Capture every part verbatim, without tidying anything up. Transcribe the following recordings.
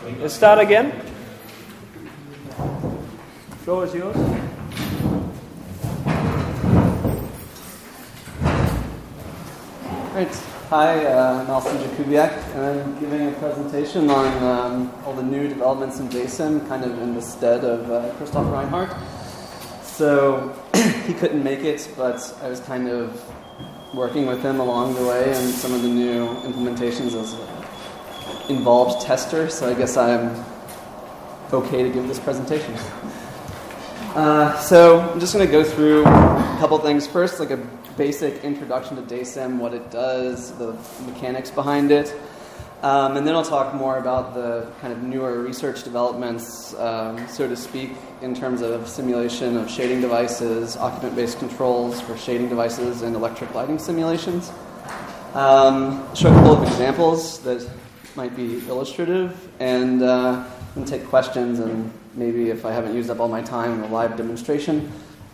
Let's start again. Floor is yours. Great. Hi, uh, I'm Alston Jakubiak, and I'm giving a presentation on um, all the new developments in DaySim, kind of in the stead of uh, Christoph Reinhardt. So he couldn't make it, but I was kind of working with him along the way, and some of the new implementations as an involved tester. So I guess I'm okay to give this presentation. Uh, so I'm just going to go through a couple things. First, like a basic introduction to DaySim, what it does, the mechanics behind it. Um, and then I'll talk more about the kind of newer research developments, um, so to speak, in terms of simulation of shading devices, occupant-based controls for shading devices, and electric lighting simulations. Um, show a couple of examples that might be illustrative, and uh, I'm going to take questions, and maybe if I haven't used up all my time in a live demonstration.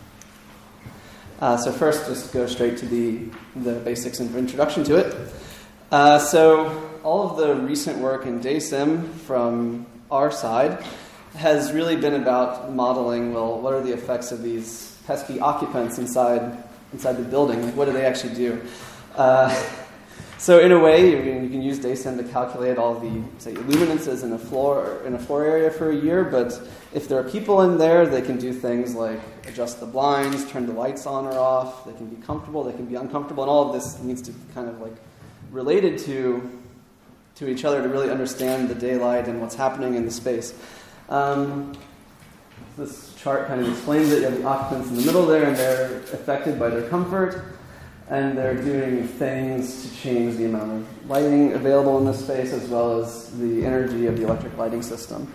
Uh, so first, just go straight to the, the basics and introduction to it. Uh, so all of the recent work in DaySim from our side has really been about modeling, well, what are the effects of these pesky occupants inside inside the building? Like, what do they actually do? Uh, so in a way, you can, you can use DaySim to calculate all the, say, illuminances in a floor in a floor area for a year, but if there are people in there, they can do things like adjust the blinds, turn the lights on or off. They can be comfortable, they can be uncomfortable, and all of this needs to be kind of like related to to each other to really understand the daylight and what's happening in the space. Um, this chart kind of explains it. You have the occupants in the middle there, and they're affected by their comfort, and they're doing things to change the amount of lighting available in the space, as well as the energy of the electric lighting system.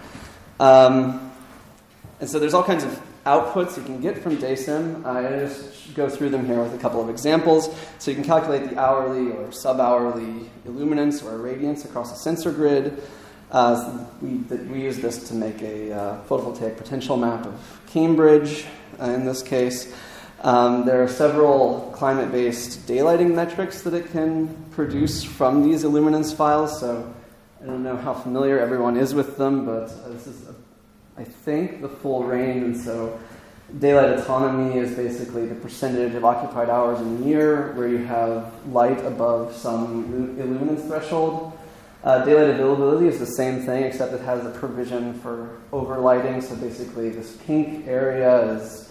Um, and so there's all kinds of outputs you can get from DaySim. I just go through them here with a couple of examples. So you can calculate the hourly or sub-hourly illuminance or radiance across a sensor grid. Uh, we, we use this to make a uh, photovoltaic potential map of Cambridge, uh, in this case. Um, there are several climate-based daylighting metrics that it can produce from these illuminance files. So I don't know how familiar everyone is with them, but uh, this is a I think the full range, and so daylight autonomy is basically the percentage of occupied hours in a year where you have light above some illuminance threshold. Uh, daylight availability is the same thing, except it has a provision for overlighting. So basically this pink area is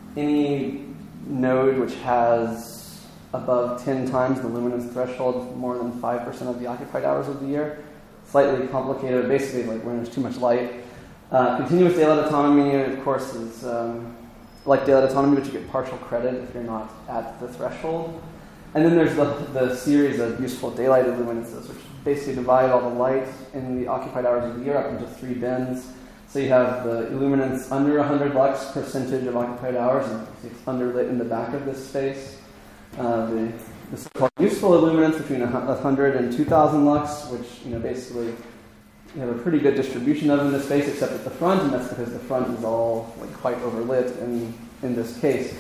any node which has above ten times the luminance threshold, more than five percent of the occupied hours of the year. Slightly complicated, basically like when there's too much light. Uh, continuous daylight autonomy, of course, is um, like daylight autonomy, but you get partial credit if you're not at the threshold. And then there's the, the series of useful daylight illuminances, which basically divide all the light in the occupied hours of the year up into three bins. So you have the illuminance under one hundred lux, percentage of occupied hours, and it's underlit in the back of this space. Uh, the, the so-called useful illuminance between one hundred and two thousand lux, which, you know, basically you have a pretty good distribution of in this space, except at the front, and that's because the front is all like quite overlit in, in this case.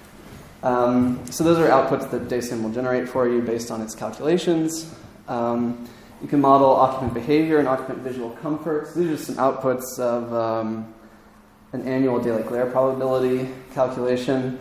Um, so those are outputs that DaySim will generate for you based on its calculations. Um, you can model occupant behavior and occupant visual comfort. So these are some outputs of um, an annual daylight glare probability calculation.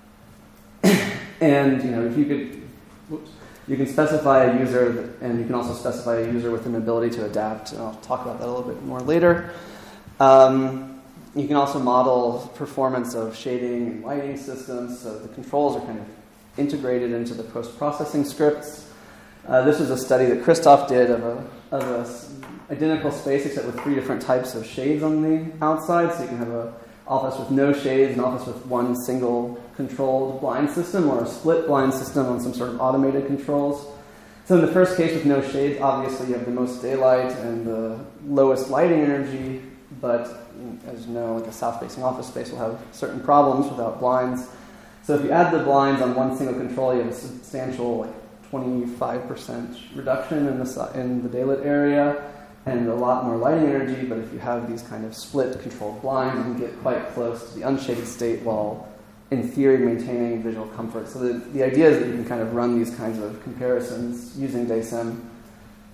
And you know, if you could, whoops, you can specify a user, and you can also specify a user with an ability to adapt. And I'll talk about that a little bit more later. Um, you can also model performance of shading and lighting systems. So the controls are kind of integrated into the post-processing scripts. Uh, this was a study that Christoph did of a of a identical space, except with three different types of shades on the outside. So you can have an office with no shades, an office with one single controlled blind system, or a split blind system on some sort of automated controls. So in the first case with no shades, obviously you have the most daylight and the lowest lighting energy, but as you know, like a south-facing office space will have certain problems without blinds. So if you add the blinds on one single control, you have a substantial like twenty-five percent reduction in the, in the daylit area, and a lot more lighting energy. But if you have these kind of split controlled blinds, you can get quite close to the unshaded state while, in theory, maintaining visual comfort. So the, the idea is that you can kind of run these kinds of comparisons using DaySim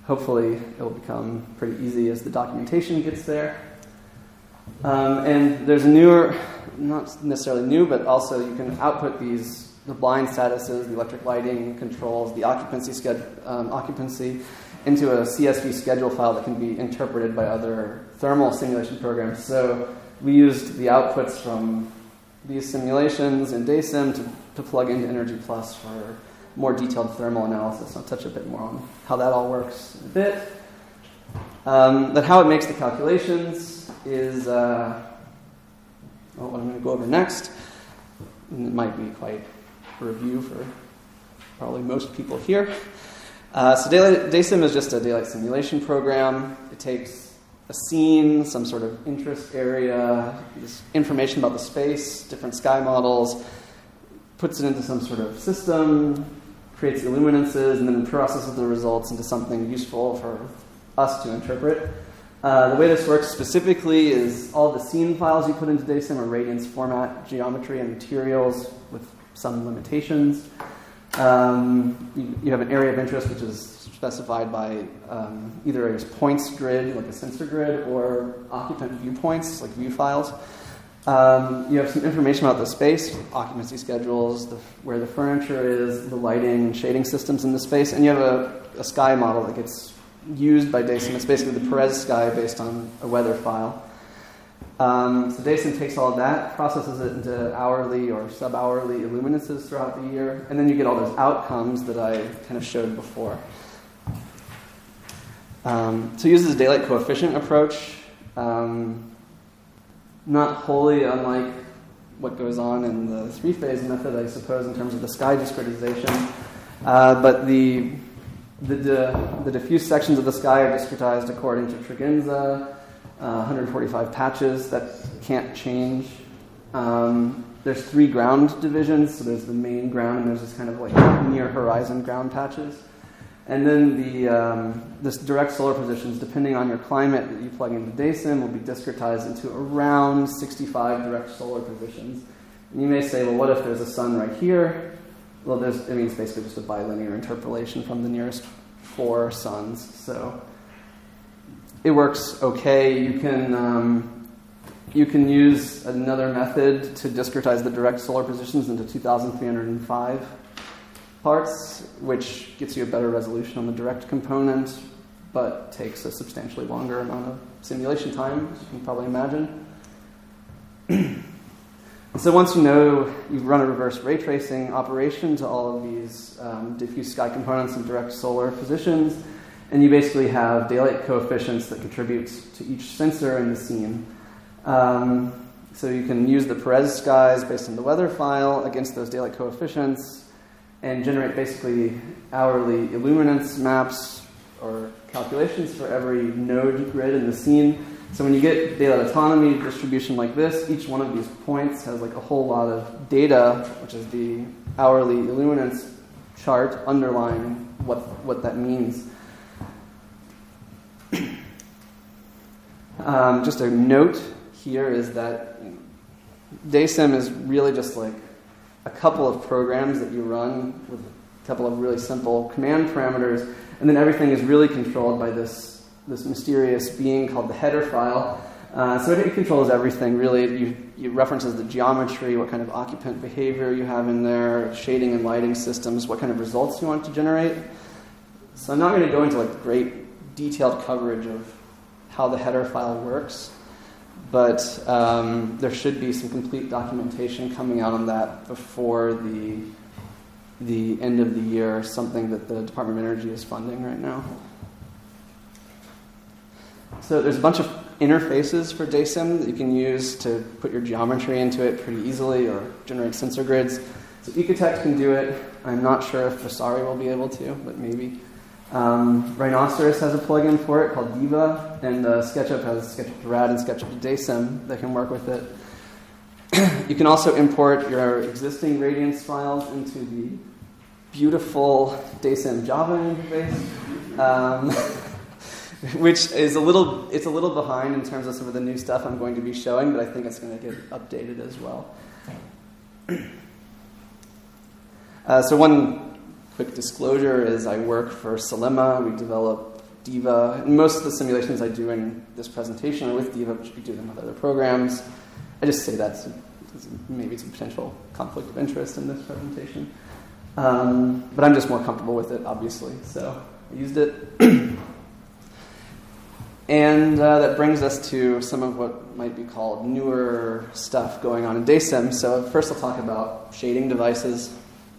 hopefully it will become pretty easy as the documentation gets there. Um, and there's a newer, not necessarily new, but also you can output these, the blind statuses, the electric lighting controls, the occupancy, sched, um, occupancy into a C S V schedule file that can be interpreted by other thermal simulation programs. So we used the outputs from these simulations in DaySim to, to plug into Energy Plus for more detailed thermal analysis. I'll touch a bit more on how that all works in a bit. Um, but how it makes the calculations is uh, well, what I'm going to go over next. And it might be quite a review for probably most people here. Uh, so daylight, DaySim is just a daylight simulation program. It takes a scene, some sort of interest area, this information about the space, different sky models, puts it into some sort of system, creates illuminances, and then processes the results into something useful for us to interpret. Uh, the way this works specifically is all the scene files you put into DaySim are radiance format, geometry, and materials with some limitations. Um, you, you have an area of interest, which is specified by um, either a points grid, like a sensor grid, or occupant viewpoints, like view files. Um, you have some information about the space, occupancy schedules, the, where the furniture is, the lighting and shading systems in the space, and you have a, a sky model that gets used by DaySim. It's basically the Perez sky based on a weather file. Um, so DaySim takes all of that, processes it into hourly or sub-hourly illuminances throughout the year, and then you get all those outcomes that I kind of showed before. Um, so it uses a daylight coefficient approach, um, not wholly unlike what goes on in the three-phase method, I suppose, in terms of the sky discretization. Uh, but the the, the the diffuse sections of the sky are discretized according to Tregenza. Uh, one hundred forty-five patches that can't change. Um, there's three ground divisions, so there's the main ground, and there's this kind of like near horizon ground patches. And then the um, this direct solar positions, depending on your climate that you plug into DaySim, will be discretized into around sixty-five direct solar positions. And you may say, well, what if there's a sun right here? Well, there's, I mean, it's basically just a bilinear interpolation from the nearest four suns. So it works okay. You can um, you can use another method to discretize the direct solar positions into two thousand three hundred five parts, which gets you a better resolution on the direct component, but takes a substantially longer amount of simulation time, as you can probably imagine. So once you know, you run a reverse ray tracing operation to all of these um, diffuse sky components and direct solar positions, and you basically have daylight coefficients that contribute to each sensor in the scene. Um, so you can use the Perez skies based on the weather file against those daylight coefficients and generate basically hourly illuminance maps or calculations for every node grid in the scene. So when you get daylight autonomy distribution like this, each one of these points has like a whole lot of data, which is the hourly illuminance chart underlying what, what that means. Um, just a note here is that DaySim is really just like a couple of programs that you run with a couple of really simple command parameters, and then everything is really controlled by this this mysterious being called the header file. Uh, so it controls everything, really. You, it references the geometry, what kind of occupant behavior you have in there, shading and lighting systems, what kind of results you want to generate. So I'm not going to go into like great detailed coverage of how the header file works, but um, there should be some complete documentation coming out on that before the the end of the year, something that the Department of Energy is funding right now. So there's a bunch of interfaces for DaySim that you can use to put your geometry into it pretty easily or generate sensor grids. So Ecotect can do it. I'm not sure if Vasari will be able to, but maybe. Um, Rhinoceros has a plugin for it called Diva, and uh, SketchUp has SketchUp to Rad and SketchUp to DaySim that can work with it. You can also import your existing Radiance files into the beautiful DaySim Java interface, um, which is a little, it's a little behind in terms of some of the new stuff I'm going to be showing, but I think it's going to get updated as well. Uh, so one quick disclosure is I work for Solema. We develop Diva. And most of the simulations I do in this presentation are with Diva, but you could do them with other programs. I just say that's maybe some potential conflict of interest in this presentation. Um, but I'm just more comfortable with it, obviously, so I used it. And uh, that brings us to some of what might be called newer stuff going on in DaySim. So first I'll talk about shading devices.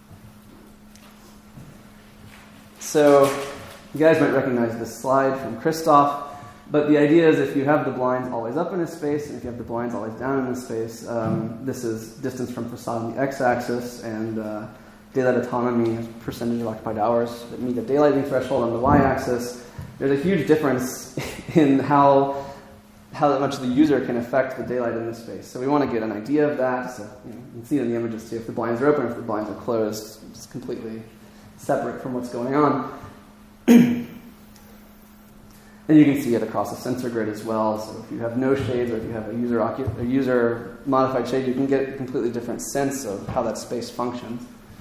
So you guys might recognize this slide from Christoph, but the idea is if you have the blinds always up in a space and if you have the blinds always down in a space, um, this is distance from facade on the x-axis, and uh, daylight autonomy is percentage of occupied hours that meet a daylighting threshold on the y-axis. There's a huge difference in how how much the user can affect the daylight in the space. So we want to get an idea of that. So you know, you can see it in the images too. If the blinds are open, if the blinds are closed, it's completely separate from what's going on. And you can see it across the sensor grid as well. So if you have no shades or if you have a user occup- a user modified shade, you can get a completely different sense of how that space functions.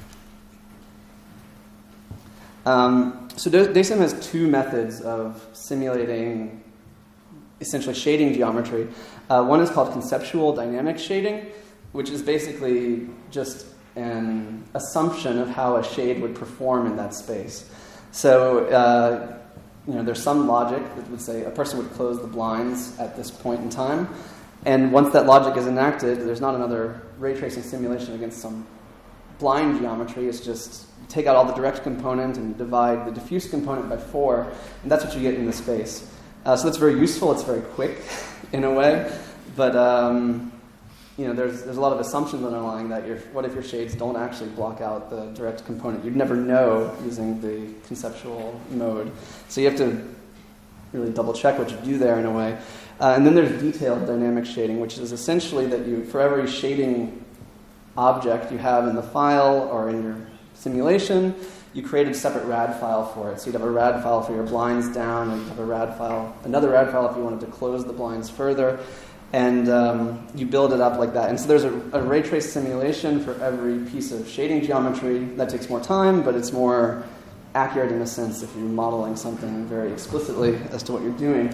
Um, so DaySim has two methods of simulating essentially shading geometry. Uh, one is called conceptual dynamic shading, which is basically just an assumption of how a shade would perform in that space. So uh, you know, there's some logic that would say a person would close the blinds at this point in time, and once that logic is enacted, there's not another ray tracing simulation against some blind geometry. It's just you take out all the direct component and you divide the diffuse component by four, and that's what you get in the space. Uh, so that's very useful. It's very quick in a way, but um, you know, there's there's a lot of assumptions underlying that. Your, what if your shades don't actually block out the direct component? You'd never know using the conceptual mode. So you have to really double check what you do there in a way. Uh, and then there's detailed dynamic shading, which is essentially that you, for every shading object you have in the file or in your simulation, you create a separate rad file for it. So you'd have a rad file for your blinds down, and you'd have a rad file, another rad file if you wanted to close the blinds further. And um, you build it up like that. And so there's a, a ray trace simulation for every piece of shading geometry. That takes more time, but it's more accurate in a sense if you're modeling something very explicitly as to what you're doing.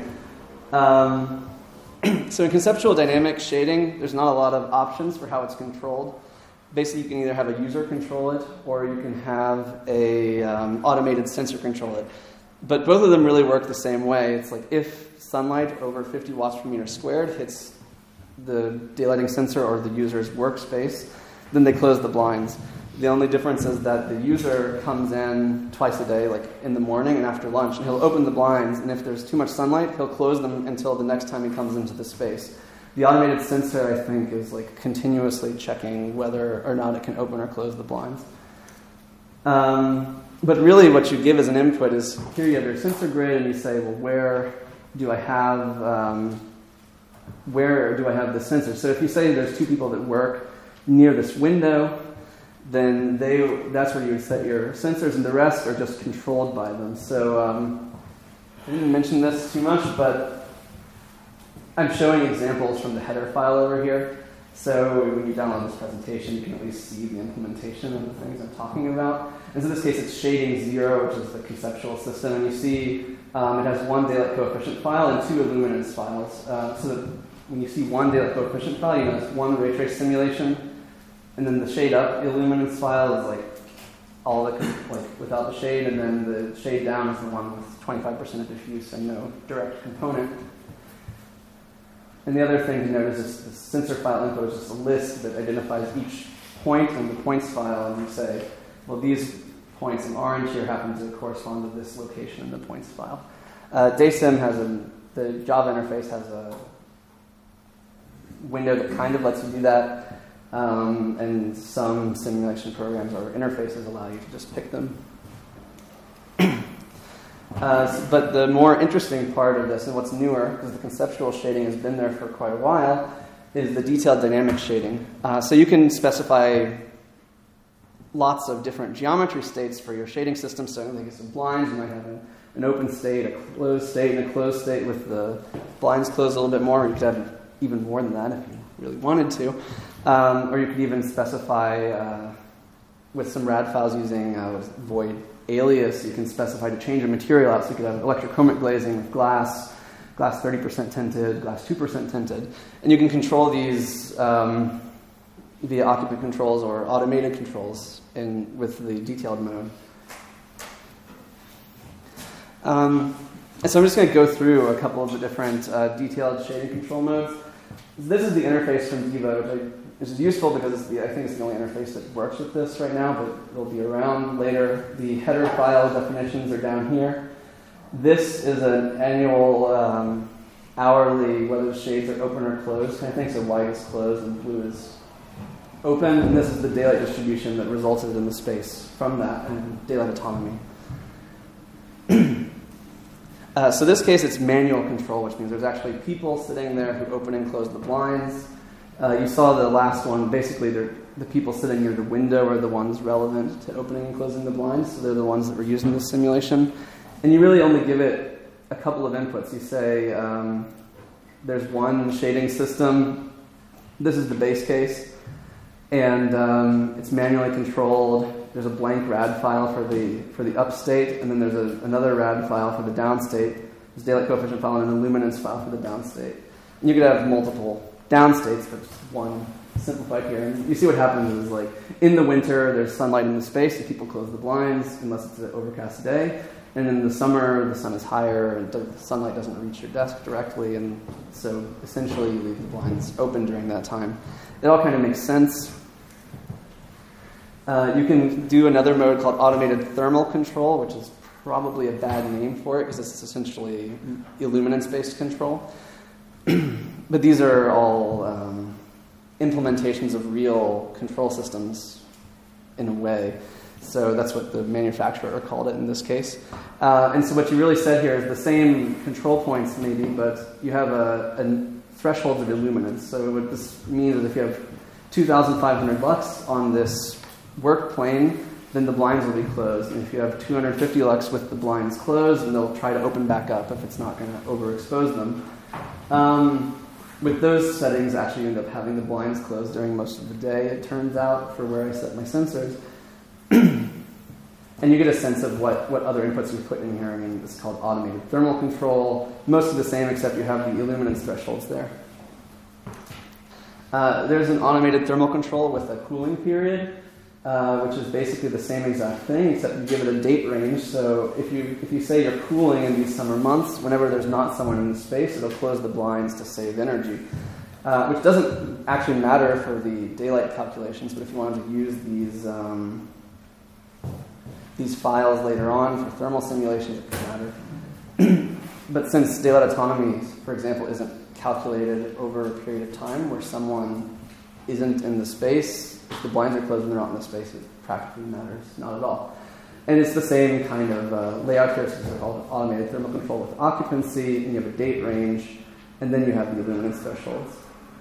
Um, so in conceptual dynamic shading, there's not a lot of options for how it's controlled. Basically, you can either have a user control it, or you can have a um, automated sensor control it. But both of them really work the same way. It's like if sunlight over fifty watts per meter squared hits the daylighting sensor or the user's workspace, then they close the blinds. The only difference is that the user comes in twice a day, like in the morning and after lunch, and he'll open the blinds, and if there's too much sunlight, he'll close them until the next time he comes into the space. The automated sensor, I think, is like continuously checking whether or not it can open or close the blinds. Um, but really what you give as an input is, here you have your sensor grid, and you say, well, where do I have um, where do I have the sensor? So if you say there's two people that work near this window, then they that's where you would set your sensors, and the rest are just controlled by them. So um, I didn't mention this too much, but I'm showing examples from the header file over here. So when you download this presentation, you can at least see the implementation of the things I'm talking about. And so in this case, it's shading zero, which is the conceptual system. And you see um, it has one daylight coefficient file and two illuminance files. Uh, so that when you see one daylight coefficient file, you know it's one ray trace simulation. And then the shade up illuminance file is like all the like without the shade, and then the shade down is the one with twenty-five percent of diffuse and no direct component. And the other thing to note is this, this sensor file info is just a list that identifies each point in the points file, and you say, well, these points in orange here happen to correspond to this location in the points file. Uh, DaySim has a, the Java interface has a window that kind of lets you do that, um, and some simulation programs or interfaces allow you to just pick them. Uh, but the more interesting part of this, and what's newer, because the conceptual shading has been there for quite a while, is the detailed dynamic shading. Uh, so you can specify lots of different geometry states for your shading system. So in the case of blinds, you might have an, an open state, a closed state, and a closed state with the blinds closed a little bit more. You could have even more than that if you really wanted to. Um, or you could even specify uh, with some rad files using uh, void alias, you can specify to change a material out. So you could have electrochromic glazing with glass, glass thirty percent tinted, glass two percent tinted. And you can control these um, via occupant controls or automated controls in, with the detailed mode. Um, and so I'm just going to go through a couple of the different uh, detailed shading control modes. This is the interface from Diva, which, I, which is useful because it's the, I think it's the only interface that works with this right now, but it'll be around later. The header file definitions are down here. This is an annual, um, hourly, whether the shades are open or closed kind of thing. So white is closed and blue is open. And this is the daylight distribution that resulted in the space from that and daylight autonomy. Uh, so this case, it's manual control, which means there's actually people sitting there who open and close the blinds. Uh, you saw the last one. Basically, the people sitting near the window are the ones relevant to opening and closing the blinds, so they're the ones that were used in this simulation. And you really only give it a couple of inputs. You say um, there's one shading system. This is the base case, and um, it's manually controlled. There's a blank rad file for the for the upstate, and then there's a, another rad file for the downstate. There's a daylight coefficient file and a luminance file for the downstate. And you could have multiple downstates, but just one simplified here. And you see what happens is, like, in the winter, there's sunlight in the space, so people close the blinds unless it's an overcast day. And in the summer, the sun is higher, and the sunlight doesn't reach your desk directly, and so essentially you leave the blinds open during that time. It all kind of makes sense. Uh, you can do another mode called automated thermal control, which is probably a bad name for it because it's essentially illuminance-based control. But these are all um, implementations of real control systems in a way. So that's what the manufacturer called it in this case. Uh, and so what you really said here is the same control points maybe, but you have a, a threshold of illuminance. So what this means is if you have two thousand five hundred lux on this work plane, then the blinds will be closed. And if you have two hundred fifty lux with the blinds closed, then they'll try to open back up if it's not going to overexpose them. Um, with those settings, actually you end up having the blinds closed during most of the day, it turns out, for where I set my sensors. And you get a sense of what, what other inputs you put in here. I mean, it's called automated thermal control. Most of the same, except you have the illuminance thresholds there. Uh, there's an automated thermal control with a cooling period. Uh, which is basically the same exact thing, except you give it a date range. So if you if you say you're cooling in these summer months, whenever there's not someone in the space, it'll close the blinds to save energy, uh, which doesn't actually matter for the daylight calculations. But if you wanted to use these um, these files later on for thermal simulations, it could matter. But since daylight autonomy, for example, isn't calculated over a period of time where someone isn't in the space, if the blinds are closed and they're not in the space, it practically matters not at all. And it's the same kind of uh, layout here. So it's called automated thermal control with occupancy, and you have a date range, and then you have the illuminance thresholds.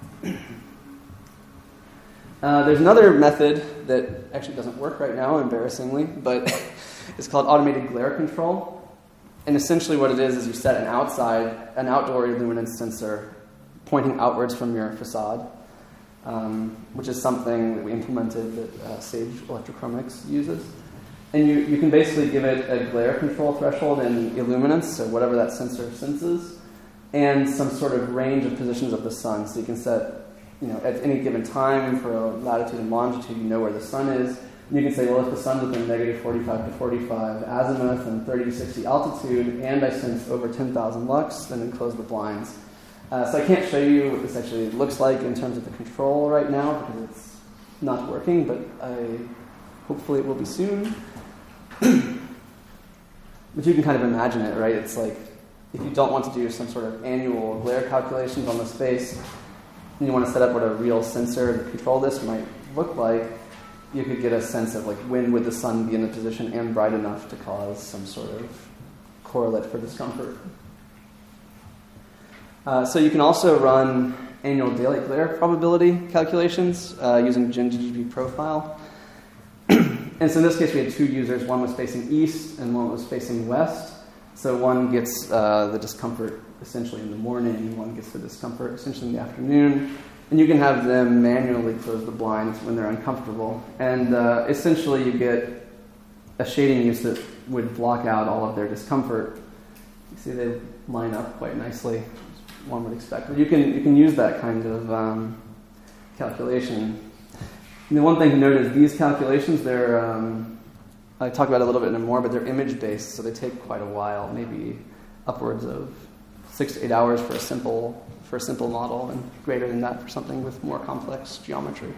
Uh, there's another method that actually doesn't work right now, embarrassingly, but it's called automated glare control. And essentially what it is is you set an outside, an outdoor illuminance sensor pointing outwards from your facade. Um, which is something that we implemented that uh, Sage Electrochromics uses. And you, you can basically give it a glare control threshold in illuminance, so whatever that sensor senses, and some sort of range of positions of the sun. So you can set, you know, at any given time for a latitude and longitude, you know where the sun is. And you can say, well, if the sun's within negative forty-five to forty-five azimuth and thirty to sixty altitude, and I sense over ten thousand lux, then enclose the blinds. Uh, so I can't show you what this actually looks like in terms of the control right now because it's not working, but I hopefully it will be soon. But you can kind of imagine it, right? It's like if you don't want to do some sort of annual glare calculations on the space and you want to set up what a real sensor to control this might look like, you could get a sense of like when would the sun be in a position and bright enough to cause some sort of correlate for discomfort. Uh, so you can also run annual daylight glare probability calculations uh, using GenDGB profile. And so in this case we had two users. One was facing east and one was facing west. So one gets uh, the discomfort essentially in the morning and one gets the discomfort essentially in the afternoon. And you can have them manually close the blinds when they're uncomfortable. And uh, essentially you get a shading use that would block out all of their discomfort. You see they line up quite nicely, as one would expect. But you can, you can use that kind of um, calculation. And the one thing to note is these calculations, they're, um, I talk about it a little bit more, but they're image-based, so they take quite a while, maybe upwards of six to eight hours for a simple for a simple model, and greater than that for something with more complex geometry.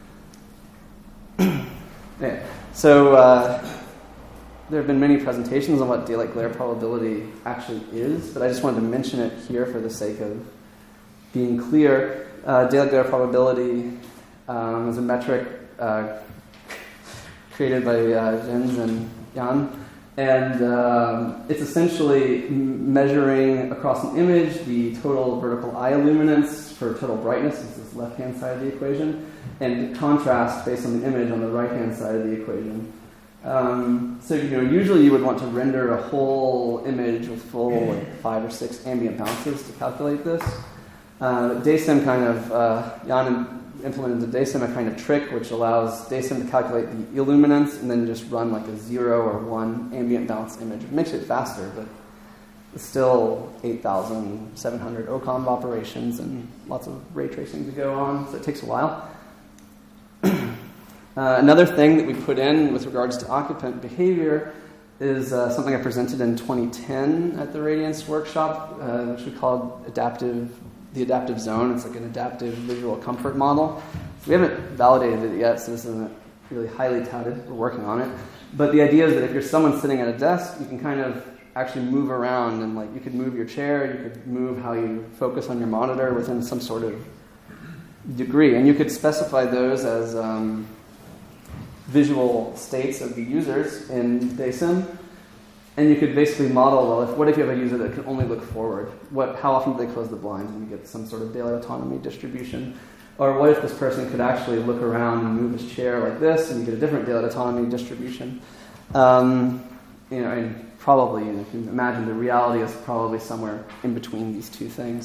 Yeah. So uh, there have been many presentations on what daylight glare probability actually is, but I just wanted to mention it here for the sake of being clear. Uh, daylight glare probability um, is a metric uh, created by uh, Jens and Jan. And um, it's essentially measuring across an image the total vertical eye illuminance for total brightness, this is the left-hand side of the equation, and contrast based on the image on the right-hand side of the equation. Um, so you know, usually you would want to render a whole image with full like, five or six ambient bounces to calculate this. Uh, DaySim kind of, uh, Jan implemented the DaySim a kind of trick which allows DaySim to calculate the illuminance and then just run like a zero or one ambient bounce image. It makes it faster, but it's still eight thousand seven hundred O C O M operations and lots of ray tracing to go on, so it takes a while. uh, another thing that we put in with regards to occupant behavior is uh, something I presented in twenty ten at the Radiance workshop, uh, which we called adaptive the adaptive zone. It's like an adaptive visual comfort model. We haven't validated it yet, so this isn't really highly touted. We're working on it. But the idea is that if you're someone sitting at a desk, you can kind of actually move around, and like you could move your chair, you could move how you focus on your monitor within some sort of degree. And you could specify those as um, visual states of the users in DaySim. And you could basically model, well, if, what if you have a user that can only look forward? What, how often do they close the blinds? And you get some sort of daylight autonomy distribution. Or what if this person could actually look around and move his chair like this, and you get a different daylight autonomy distribution? Um, you know, and probably, you know, if you imagine the reality is probably somewhere in between these two things.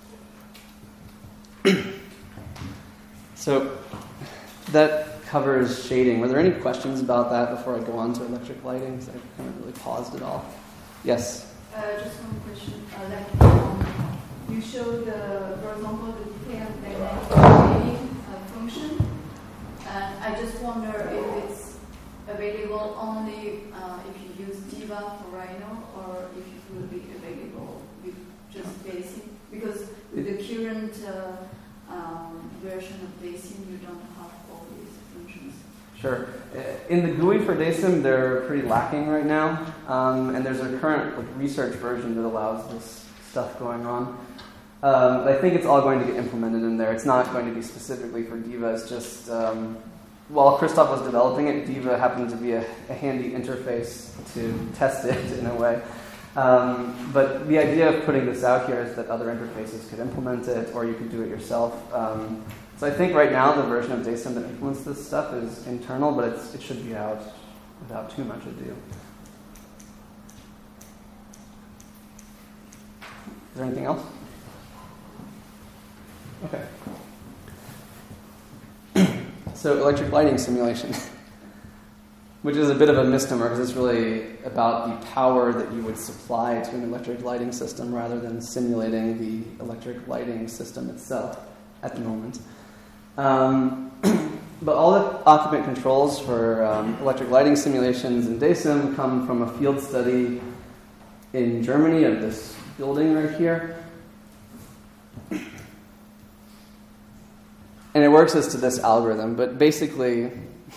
So that covers shading. Were there any questions about that before I go on to electric lighting? Because I haven't really paused at all. Yes? Uh, just one question. Uh, like, um, you showed, uh, for example, the detailed dynamic shading uh, function. And I just wonder if it's available only uh, if you use Diva for Rhino, or if it will be available with just DaySim. Because with the current uh, um, version of DaySim, you don't have all these functions. Sure. In the G U I for DaySim, they're pretty lacking right now, um, and there's a current like, research version that allows this stuff going on. Um, but I think it's all going to get implemented in there. It's not going to be specifically for Diva. It's just, um, while Christoph was developing it, Diva happened to be a, a handy interface to test it in a way. Um, but the idea of putting this out here is that other interfaces could implement it, or you could do it yourself. Um, So I think right now the version of DaySim that implements this stuff is internal, but it's, it should be out without too much ado. Is there anything else? Okay. So electric lighting simulation, which is a bit of a misnomer because it's really about the power that you would supply to an electric lighting system rather than simulating the electric lighting system itself at the moment. Um, but all the occupant controls for um, electric lighting simulations in DaySim come from a field study in Germany of this building right here. And it works as to this algorithm, but basically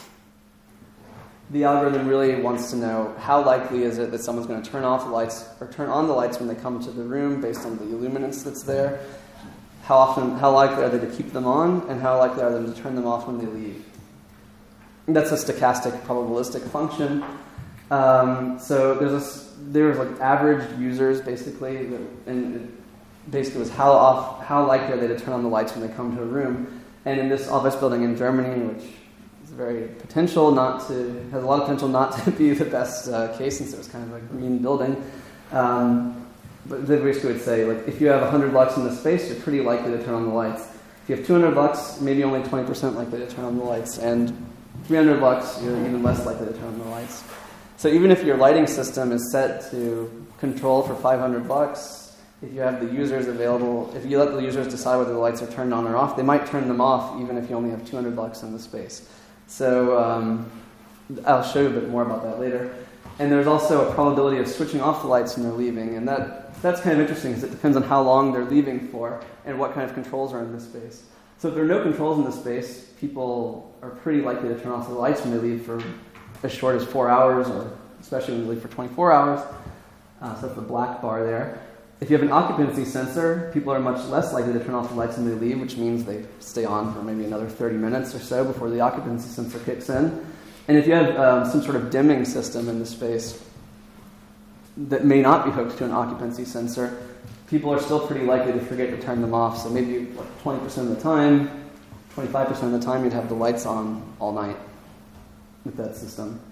the algorithm really wants to know how likely is it that someone's going to turn off the lights or turn on the lights when they come to the room based on the illuminance that's there. How often, how likely are they to keep them on, and how likely are they to turn them off when they leave? And that's a stochastic probabilistic function. Um, so there's a, there's like average users basically, and it basically was how off, how likely are they to turn on the lights when they come to a room. And in this office building in Germany, which is very potential not to has a lot of potential not to be the best uh, case, since it was kind of a green building. Um, But they basically would say, like, if you have one hundred lux in the space, you're pretty likely to turn on the lights. If If you have two hundred lux, maybe only twenty percent likely to turn on the lights, and three hundred lux, you're even less likely to turn on the lights. So even if your lighting system is set to control for five hundred lux, if you have the users available, if you let the users decide whether the lights are turned on or off, they might turn them off even if you only have two hundred lux in the space. So um, I'll show you a bit more about that later. And there's also a probability of switching off the lights when they're leaving, and that, that's kind of interesting because it depends on how long they're leaving for and what kind of controls are in this space. So if there are no controls in this space, people are pretty likely to turn off the lights when they leave for as short as four hours, or especially when they leave for twenty-four hours. Uh, so that's the black bar there. If you have an occupancy sensor, people are much less likely to turn off the lights when they leave, which means they stay on for maybe another thirty minutes or so before the occupancy sensor kicks in. And if you have um, some sort of dimming system in the space that may not be hooked to an occupancy sensor, people are still pretty likely to forget to turn them off. So maybe like twenty percent of the time, twenty-five percent of the time, you'd have the lights on all night with that system.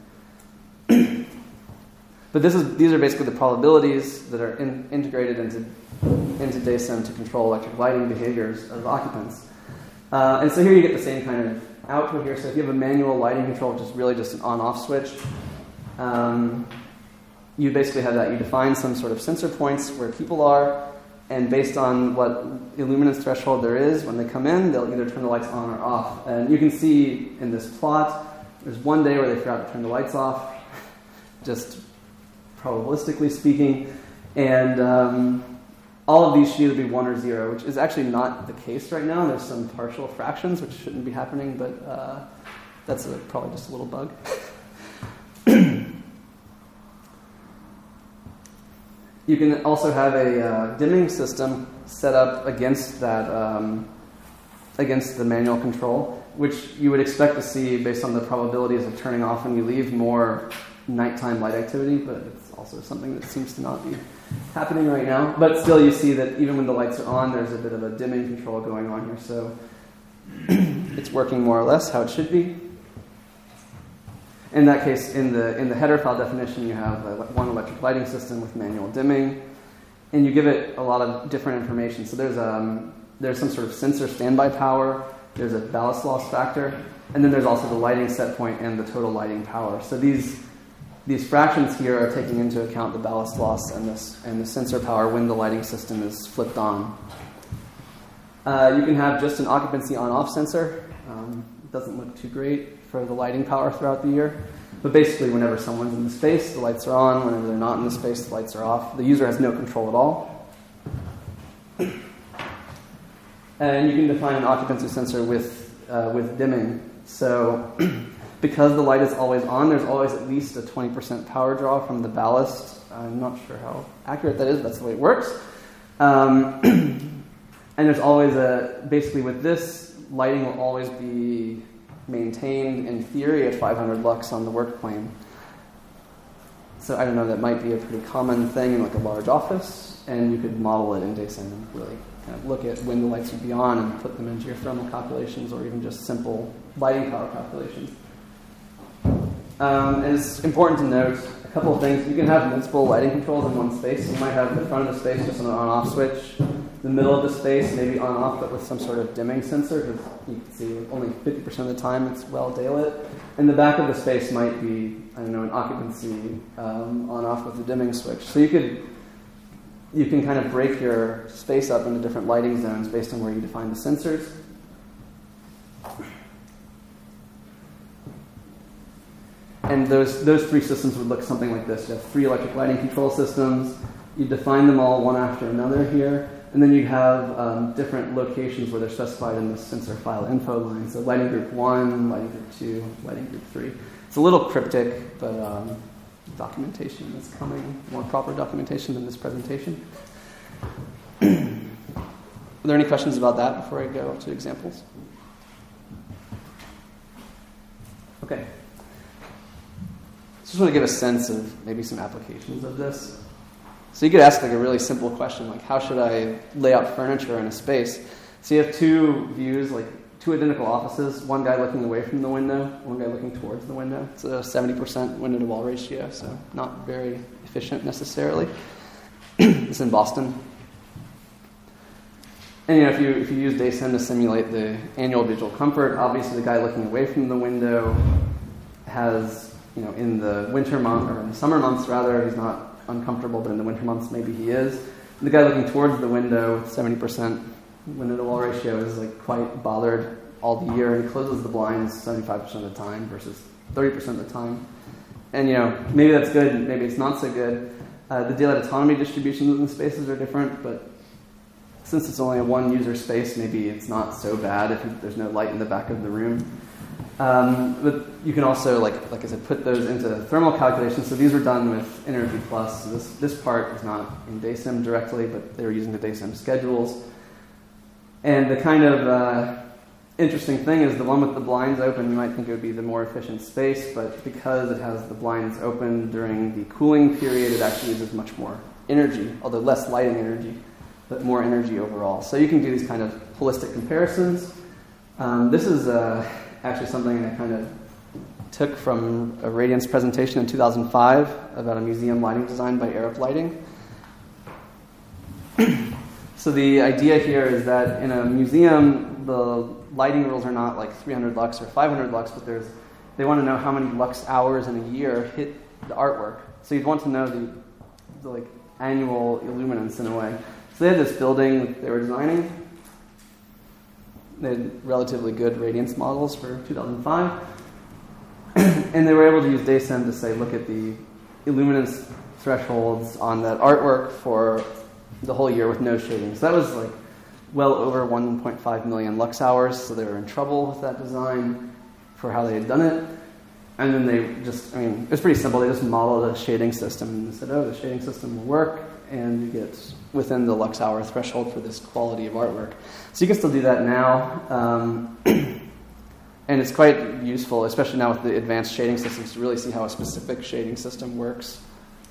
But this is these are basically the probabilities that are in, integrated into into DaySim to control electric lighting behaviors of occupants. Uh, and so here you get the same kind of output here. So if you have a manual lighting control, which is really just an on-off switch, um, you basically have that. You define some sort of sensor points where people are, and based on what illuminance threshold there is, when they come in, they'll either turn the lights on or off. And you can see in this plot, there's one day where they forgot to turn the lights off, just probabilistically speaking, and um, all of these should either be one or zero, which is actually not the case right now. There's some partial fractions, which shouldn't be happening, but uh, that's a, probably just a little bug. You can also have a uh, dimming system set up against that, um, against the manual control, which you would expect to see based on the probabilities of turning off when you leave more nighttime light activity, but it's also something that seems to not be happening right now. But still, you see that even when the lights are on, there's a bit of a dimming control going on here, so it's working more or less how it should be. In that case, in the in the header file definition, you have a, one electric lighting system with manual dimming, and you give it a lot of different information. So there's um there's some sort of sensor standby power, there's a ballast loss factor, and then there's also the lighting set point and the total lighting power. So these these fractions here are taking into account the ballast loss and this and the sensor power when the lighting system is flipped on. Uh, you can have just an occupancy on-off sensor. Um, it doesn't look too great for the lighting power throughout the year. But basically, whenever someone's in the space, the lights are on. Whenever they're not in the space, the lights are off. The user has no control at all. And you can define an occupancy sensor with uh, with dimming. So because the light is always on, there's always at least a twenty percent power draw from the ballast. I'm not sure how accurate that is, but that's the way it works. Um, and there's always a, basically with this, lighting will always be maintained in theory at five hundred lux on the work plane. So I don't know, that might be a pretty common thing in like a large office, and you could model it in DaySim and really kind of look at when the lights would be on and put them into your thermal calculations or even just simple lighting power calculations. Um, and it's important to note a couple of things. You can have multiple lighting controls in one space. You might have the front of the space just an on-off switch, the middle of the space maybe on-off but with some sort of dimming sensor, because you can see only fifty percent of the time it's well daylit. And the back of the space might be, I don't know, an occupancy um, on-off with a dimming switch. So you could you can kind of break your space up into different lighting zones based on where you define the sensors. And those those three systems would look something like this. You have three electric lighting control systems. You define them all one after another here. And then you have um, different locations where they're specified in the sensor file info line. So lighting group one, lighting group two, lighting group three. It's a little cryptic, but um, documentation is coming, more proper documentation than this presentation. Are there any questions about that before I go to examples? Okay. Just want to give a sense of maybe some applications of this. So you could ask like a really simple question, like how should I lay out furniture in a space? So you have two views, like two identical offices, one guy looking away from the window, one guy looking towards the window. It's a seventy percent window to wall ratio, so not very efficient necessarily. It's in Boston. And you know, if you if you use DaySim to simulate the annual visual comfort, obviously the guy looking away from the window has, you know, in the winter month or in the summer months rather, he's not uncomfortable, but in the winter months maybe he is. And the guy looking towards the window with seventy percent window to wall ratio is like quite bothered all the year, and he closes the blinds seventy-five percent of the time versus thirty percent of the time. And you know, maybe that's good, maybe it's not so good. Uh, the daylight autonomy distributions in the spaces are different, but since it's only a one user space, maybe it's not so bad if there's no light in the back of the room. Um, but you can also, like like I said, put those into thermal calculations. So these were done with Energy Plus. So this this part is not in DaySim directly, but they were using the DaySim schedules. And the kind of uh, interesting thing is the one with the blinds open, you might think it would be the more efficient space, but because it has the blinds open during the cooling period, it actually uses much more energy, although less lighting energy, but more energy overall. So you can do these kind of holistic comparisons. Um, this is uh, actually something I kind of took from a Radiance presentation in two thousand five about a museum lighting design by Arup Lighting. So the idea here is that in a museum, the lighting rules are not like three hundred lux or five hundred lux, but there's they want to know how many lux hours in a year hit the artwork. So you'd want to know the, the like annual illuminance in a way. So they had this building that they were designing. They had relatively good radiance models for two thousand five. And they were able to use DaySim to say, look at the illuminance thresholds on that artwork for the whole year with no shading. So that was like well over one point five million lux hours, so they were in trouble with that design for how they had done it. And then they just, I mean, it was pretty simple. They just modeled a shading system and said, oh, the shading system will work, and you get within the lux hour threshold for this quality of artwork. So you can still do that now. Um, and it's quite useful, especially now with the advanced shading systems, to really see how a specific shading system works.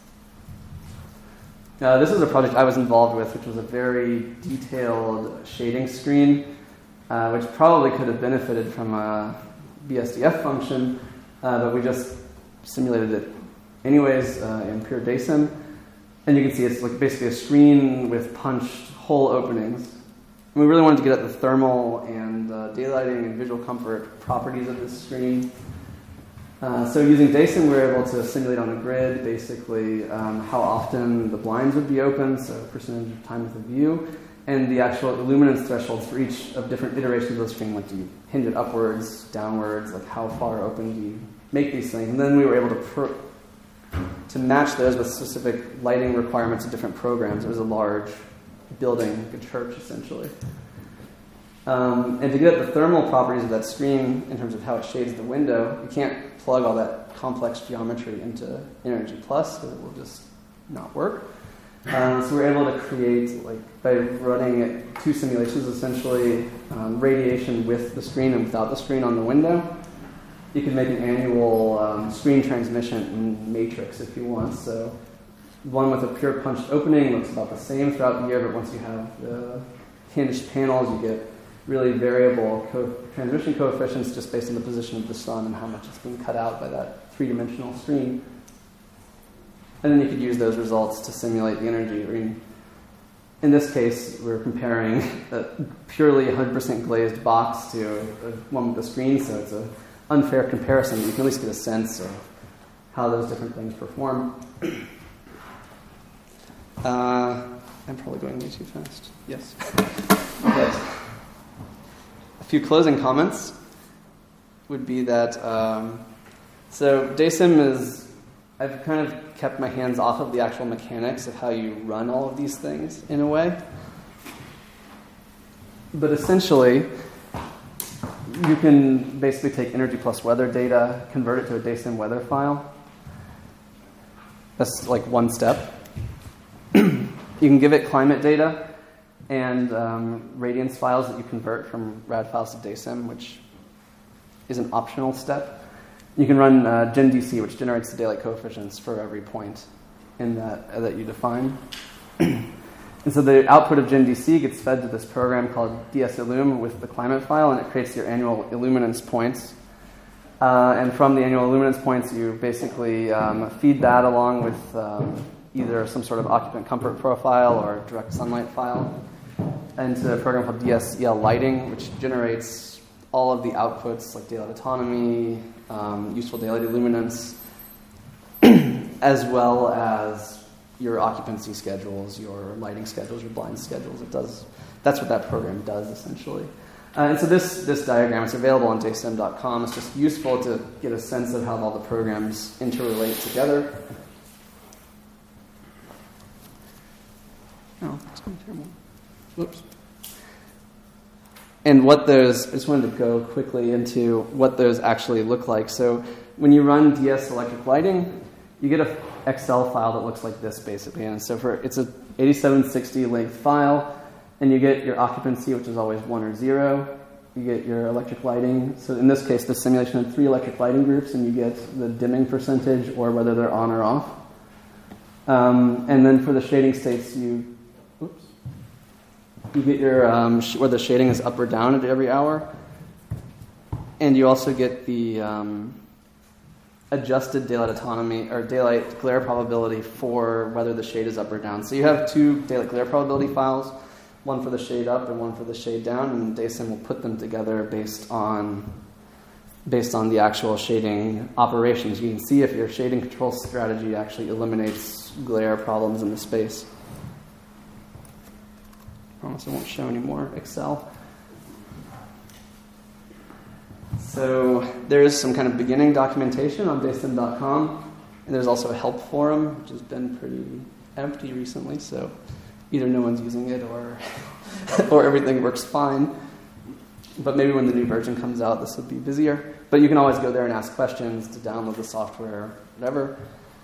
Uh, this is a project I was involved with, which was a very detailed shading screen, uh, which probably could have benefited from a B S D F function, uh, but we just simulated it anyways uh, in pure DaySim. And you can see it's like basically a screen with punched hole openings. And we really wanted to get at the thermal and uh, daylighting and visual comfort properties of this screen. Uh, so using DaySim, we were able to simulate on a grid basically um, how often the blinds would be open, so percentage of time with the view, and the actual illuminance thresholds for each of different iterations of the screen. Like, do you hinge it upwards, downwards, like how far open do you make these things? And then we were able to pro- to match those with specific lighting requirements of different programs. It was a large building, like a church essentially. Um, and to get at the thermal properties of that screen in terms of how it shades the window, you can't plug all that complex geometry into Energy Plus because it will just not work. Um, so we're able to create, like, by running it, two simulations essentially, um, radiation with the screen and without the screen on the window. You can make an annual um, screen transmission matrix if you want. So one with a pure punched opening looks about the same throughout the year, but once you have the hinged panels, you get really variable co- transmission coefficients just based on the position of the sun and how much it's being cut out by that three-dimensional screen. And then you could use those results to simulate the energy. I mean, in this case, we're comparing a purely one hundred percent glazed box to a, one with a screen, so it's an unfair comparison. You can at least get a sense of how those different things perform. Uh, I'm probably going way too fast. Yes. Okay. A few closing comments would be that, um, so DaySim is, I've kind of kept my hands off of the actual mechanics of how you run all of these things in a way. But essentially, you can basically take Energy Plus weather data, convert it to a DaySim weather file. That's like one step. You can give it climate data and um, radiance files that you convert from rad files to DaySim, which is an optional step. You can run uh, GenDC, which generates the daylight coefficients for every point in that uh, that you define. And so the output of GenDC gets fed to this program called DSIllum with the climate file, and it creates your annual illuminance points. Uh, and from the annual illuminance points, you basically um, feed that along with um, either some sort of occupant comfort profile or direct sunlight file. into a program called D S E L Lighting, which generates all of the outputs like daylight autonomy, um, useful daylight illuminance, as well as your occupancy schedules, your lighting schedules, your blind schedules. It does. That's what that program does essentially. Uh, and so this this diagram is available on daysym dot com. It's just useful to get a sense of how all the programs interrelate together. Oh, it's going terrible. Whoops. And what those, I just wanted to go quickly into what those actually look like. So when you run D S Electric Lighting, you get an Excel file that looks like this, basically. And so for it's a eighty-seven sixty length file, and you get your occupancy, which is always one or zero. You get your electric lighting. So in this case, the simulation had three electric lighting groups, and you get the dimming percentage or whether they're on or off. Um, and then for the shading states, you oops, you get your um, sh- whether the shading is up or down at every hour, and you also get the um, adjusted daylight autonomy or daylight glare probability for whether the shade is up or down. So you have two daylight glare probability files, one for the shade up and one for the shade down, and Daysym will put them together based on based on the actual shading operations. You can see if your shading control strategy actually eliminates glare problems in the space. I promise I won't show any more Excel. So there's some kind of beginning documentation on daysym dot com, and there's also a help forum, which has been pretty empty recently, so either no one's using it or or everything works fine. But maybe when the new version comes out, this will be busier. But you can always go there and ask questions to download the software, whatever.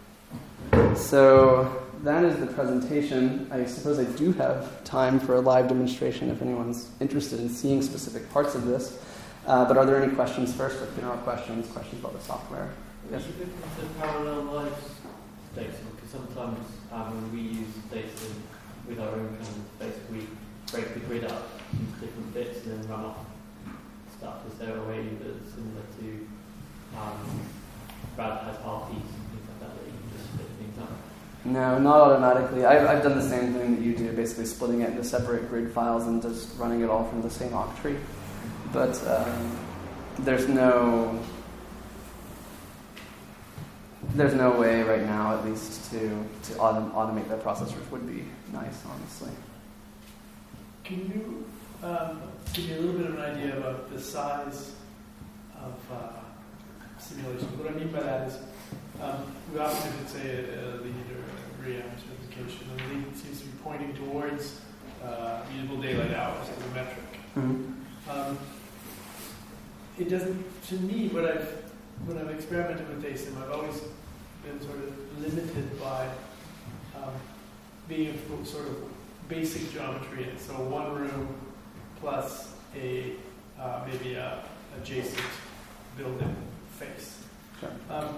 So that is the presentation. I suppose I do have time for a live demonstration if anyone's interested in seeing specific parts of this. Uh, but are there any questions first, or general questions, questions about the software? Yes? It's a parallel lives Daysym, because sometimes um, when we use Daysym with our own kind of basic, we break the grid up into different bits and then run off stuff. Is there a way that's similar to um, Brad has R Ps and things like that that you can just split things up? No, not automatically. I've, I've done the same thing that you do, basically splitting it into separate grid files and just running it all from the same octree. But um, there's no there's no way right now, at least, to to autom- automate that process, which would be nice, honestly. Can you um, give me a little bit of an idea about the size of uh, simulation? What I mean by that is, um, we often could say a, a lead or a ream certification, and the lead seems to be pointing towards uh, usable daylight hours as a metric. Mm-hmm. Um, it doesn't, to me, what I've, when I've experimented with Daysym, I've always been sort of limited by um, being a sort of basic geometry. And so one room plus a uh, maybe a adjacent building face. Sure. Um,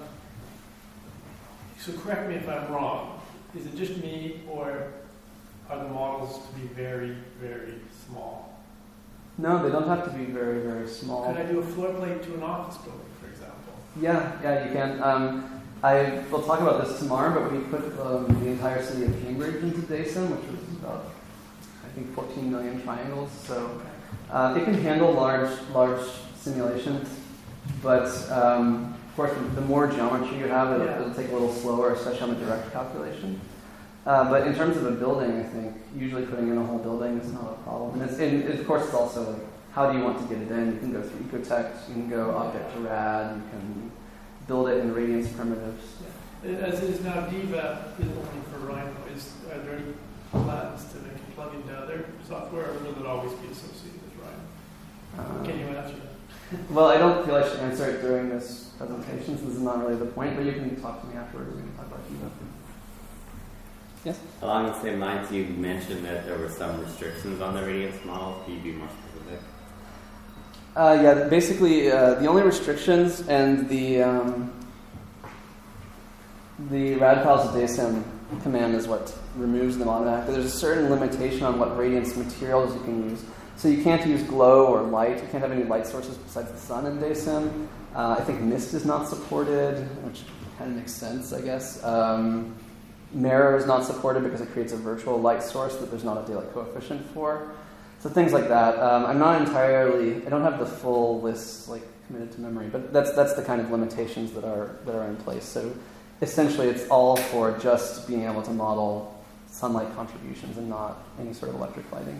so correct me if I'm wrong. Is it just me, or are the models to be very, very small? No, they don't have to be very, very small. Could I do a floor plate to an office building, for example? Yeah, yeah, you can. Um, I will talk about this tomorrow, but we put um, the entire city of Cambridge into Daysym, which was about, I think, fourteen million triangles. So uh, it can handle large, large simulations, but um, of course, the more geometry you have, it'll, Yeah. it'll take a little slower, especially on the direct calculation. Uh, but in terms of a building, I think usually putting in a whole building is not a problem. And, it's, and of course, it's also like, how do you want to get it in? You can go through Ecotect, you can go object to rad, you can build it in radiance primitives. Yeah. As it is now, Diva is only for Rhino. Is, are there any plans to make it plug into other software, or will it always be associated with Rhino? Uh, Can you answer that? Well, I don't feel I should answer it during this presentation, since this is not really the point, but you can talk to me afterwards. We can talk about Diva. Yes? Along the same lines, you mentioned that there were some restrictions on the radiance model. Can you be more specific? Uh, yeah, basically, uh, the only restrictions and the um, the rad files of Daysym command is what removes them automatically. There's a certain limitation on what radiance materials you can use. So you can't use glow or light. You can't have any light sources besides the sun in Daysym. Uh, I think mist is not supported, which kind of makes sense, I guess. Um, Mirror is not supported because it creates a virtual light source that there's not a daylight coefficient for. So things like that. Um, I'm not entirely, I don't have the full list like committed to memory, but that's that's the kind of limitations that are that are in place. So essentially it's all for just being able to model sunlight contributions and not any sort of electric lighting.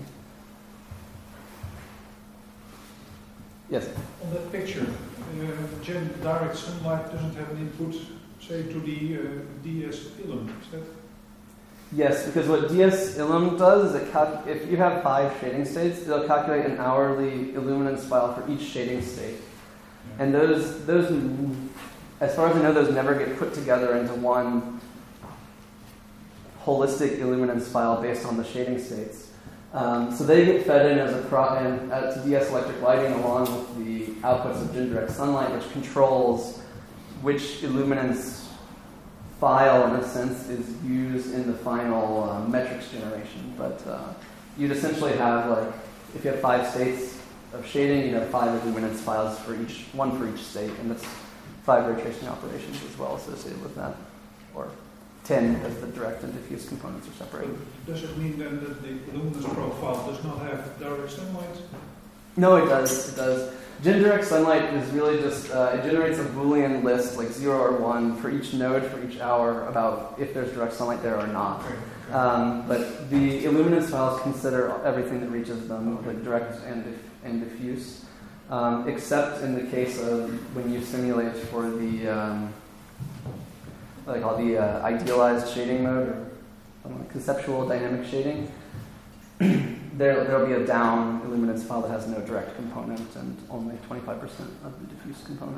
Yes? On that picture, uh, Gen direct sunlight doesn't have an input, say, to the uh, D S Illum, is that? Yes, because what D S Illum does is it cal- if you have five shading states, it'll calculate an hourly illuminance file for each shading state. And those, those, as far as I know, those never get put together into one holistic illuminance file based on the shading states. Um, so they get fed in as a pro- and, uh, to D S electric lighting along with the outputs of Gen-direct sunlight, which controls which illuminance file, in a sense, is used in the final uh, metrics generation. But uh, you'd essentially have, like, if you have five states of shading, you have five illuminance files for each, one for each state, and that's five ray tracing operations as well associated with that, or ten as the direct and diffuse components are separated. Does it mean then that the luminous profile does not have direct sunlight? No, it does. It does. Gen-direct sunlight is really just, uh, it generates a Boolean list, like zero or one, for each node for each hour about if there's direct sunlight there or not. Um, but the illuminance files consider everything that reaches them, like direct and, dif- and diffuse, um, except in the case of when you simulate for the, um, what they call the uh, idealized shading mode, or uh, conceptual dynamic shading. There will be a down illuminance file that has no direct component and only twenty-five percent of the diffuse component.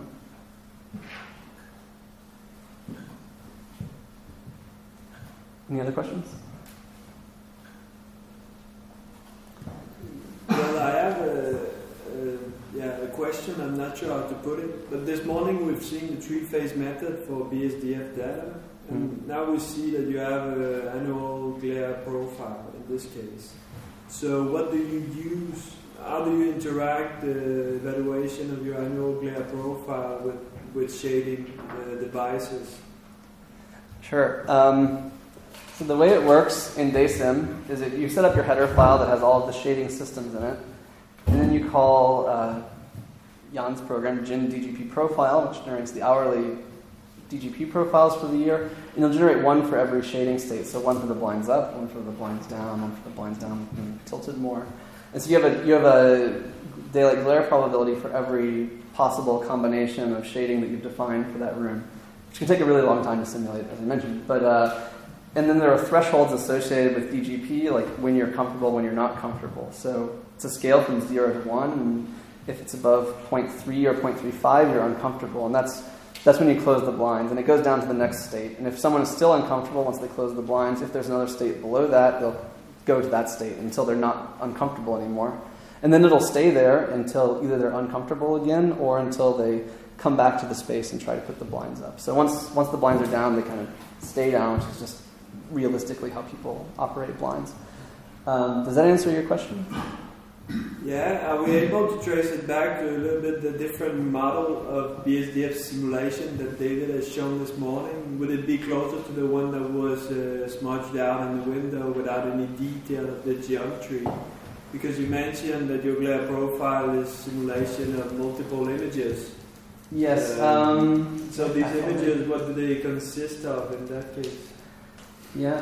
Any other questions? Well, I have a, a, yeah, a question. I'm not sure how to put it. But this morning we've seen the three-phase method for B S D F data. And mm-hmm. now we see that you have an annual glare profile in this case. So what do you use? How do you interact the evaluation of your annual glare profile with, with shading uh, devices? Sure. Um, so the way it works in DaySim is that you set up your header file that has all of the shading systems in it, and then you call uh, Jan's program, Gen D G P Profile, which generates the hourly D G P profiles for the year, and you'll generate one for every shading state. So one for the blinds up, one for the blinds down, one for the blinds down and tilted more. And so you have a you have a daylight glare probability for every possible combination of shading that you've defined for that room, which can take a really long time to simulate, as I mentioned. But uh, and then there are thresholds associated with D G P, like when you're comfortable, when you're not comfortable. So it's a scale from zero to one, and if it's above zero point three or zero point three five, you're uncomfortable, and that's That's when you close the blinds, and it goes down to the next state. And if someone is still uncomfortable once they close the blinds, if there's another state below that, they'll go to that state until they're not uncomfortable anymore. And then it'll stay there until either they're uncomfortable again or until they come back to the space and try to put the blinds up. So once once the blinds are down, they kind of stay down, which is just realistically how people operate blinds. Um, does that answer your question? Yeah, are we able to trace it back to a little bit the different model of B S D F simulation that David has shown this morning? Would it be closer to the one that was uh, smudged out in the window without any detail of the geometry? Because you mentioned that your glare profile is simulation of multiple images. Yes. Um, Um, so these images, what do they consist of in that case? Yeah.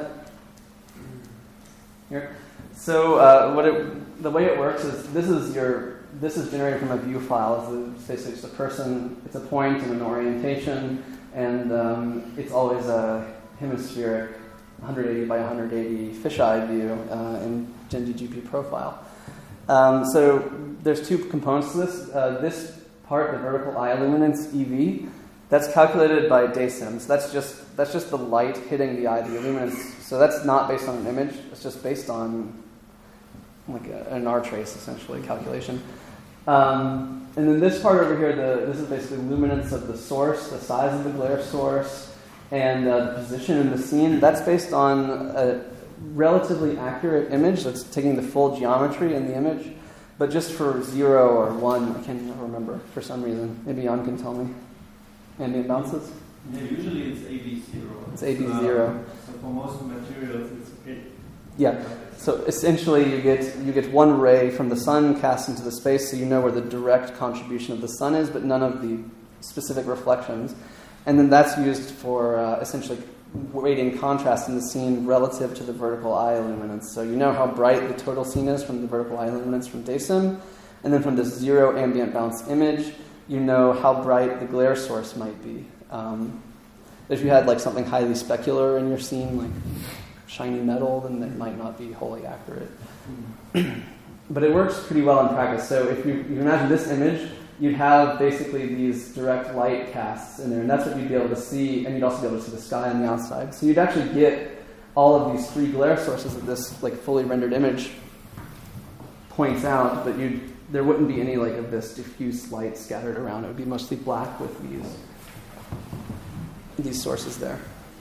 Here. So uh, what it, the way it works is this is your this is generated from a view file. It's basically just a person, it's a point and an orientation, and um, it's always a hemispheric one hundred eighty by one hundred eighty fisheye view uh, in Gen D G P profile. Um, so there's two components to this. Uh, this part, the vertical eye illuminance E V, that's calculated by DaySim. So that's just that's just the light hitting the eye, the illuminance. So that's not based on an image. It's just based on like a, an R trace, essentially, calculation. Um, and then this part over here, the, this is basically luminance of the source, the size of the glare source, and uh, the position in the scene. That's based on a relatively accurate image that's taking the full geometry in the image, but just for zero or one, I can't even remember for some reason. Maybe Jan can tell me. Ambient bounces? Yeah, usually it's A B zero. It's A B zero. Um, so for most materials, it's okay. Yeah. So essentially, you get you get one ray from the sun cast into the space, so you know where the direct contribution of the sun is, but none of the specific reflections. And then that's used for uh, essentially weighting contrast in the scene relative to the vertical eye illuminance. So you know how bright the total scene is from the vertical eye illuminance from DACIM, and then from this zero ambient bounce image, you know how bright the glare source might be. Um, if you had like something highly specular in your scene, like shiny metal, then it might not be wholly accurate. But it works pretty well in practice. So if you, you imagine this image, you'd have basically these direct light casts in there, and that's what you'd be able to see, and you'd also be able to see the sky on the outside. So you'd actually get all of these three glare sources that this like fully rendered image points out, but you'd, there wouldn't be any like of this diffuse light scattered around. It would be mostly black with these these sources there.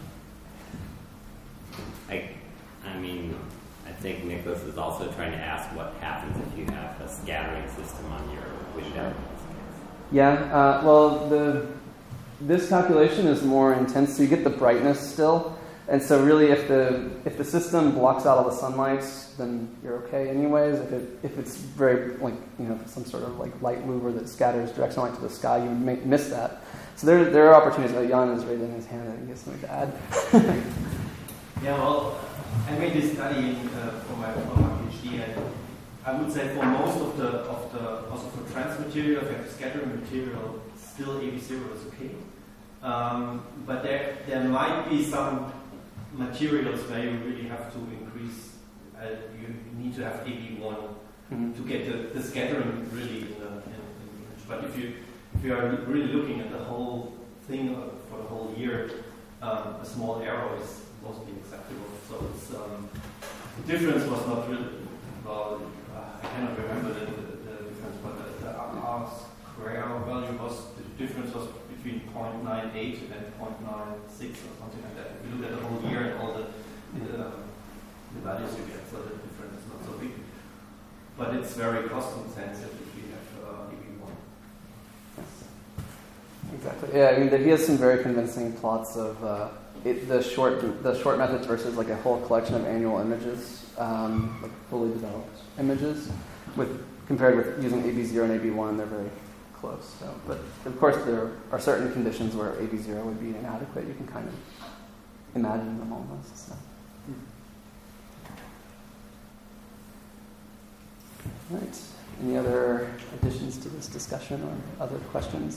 I, I mean, I think Nicholas is also trying to ask what happens if you have a scattering system on your window. Yeah, uh, well, the this calculation is more intense, so you get the brightness still, and so really, if the if the system blocks out all the sunlight, then you're okay anyways. If it if it's very like you know some sort of like light mover that scatters direct sunlight to the sky, you may miss that. So there there are opportunities. Oh, Jan is raising his hand and he has something to add. Yeah, well, I made this study uh, for my for my PhD, and I would say for most of the of the also for trans material, if you have scattering material, still A B zero is okay. Um, but there there might be some materials where you really have to increase. Uh, you need to have A B one mm-hmm. to get the, the scattering really in the, in, in the image. But if you if you are really looking at the whole thing for the whole year, um, a small arrow is mostly acceptable. So it's, um, the difference was not really. Well, uh, I cannot remember the, the, the difference, but the, the R square value was the difference was between zero point nine eight and zero point nine six or something like that. If you look at the whole year and all the the, um, the values you get, so the difference is not so big. But it's very cost intensive if you have uh, A B one. Yes. Exactly. Yeah, I mean, he has some very convincing plots of uh, it, the short the short methods versus like a whole collection of annual images, um, like fully developed images, with compared with using A B zero and A B one, they're very close. So, but of course, there are certain conditions where A B zero would be inadequate. You can kind of imagine them almost. So. Right. Any other additions to this discussion or other questions?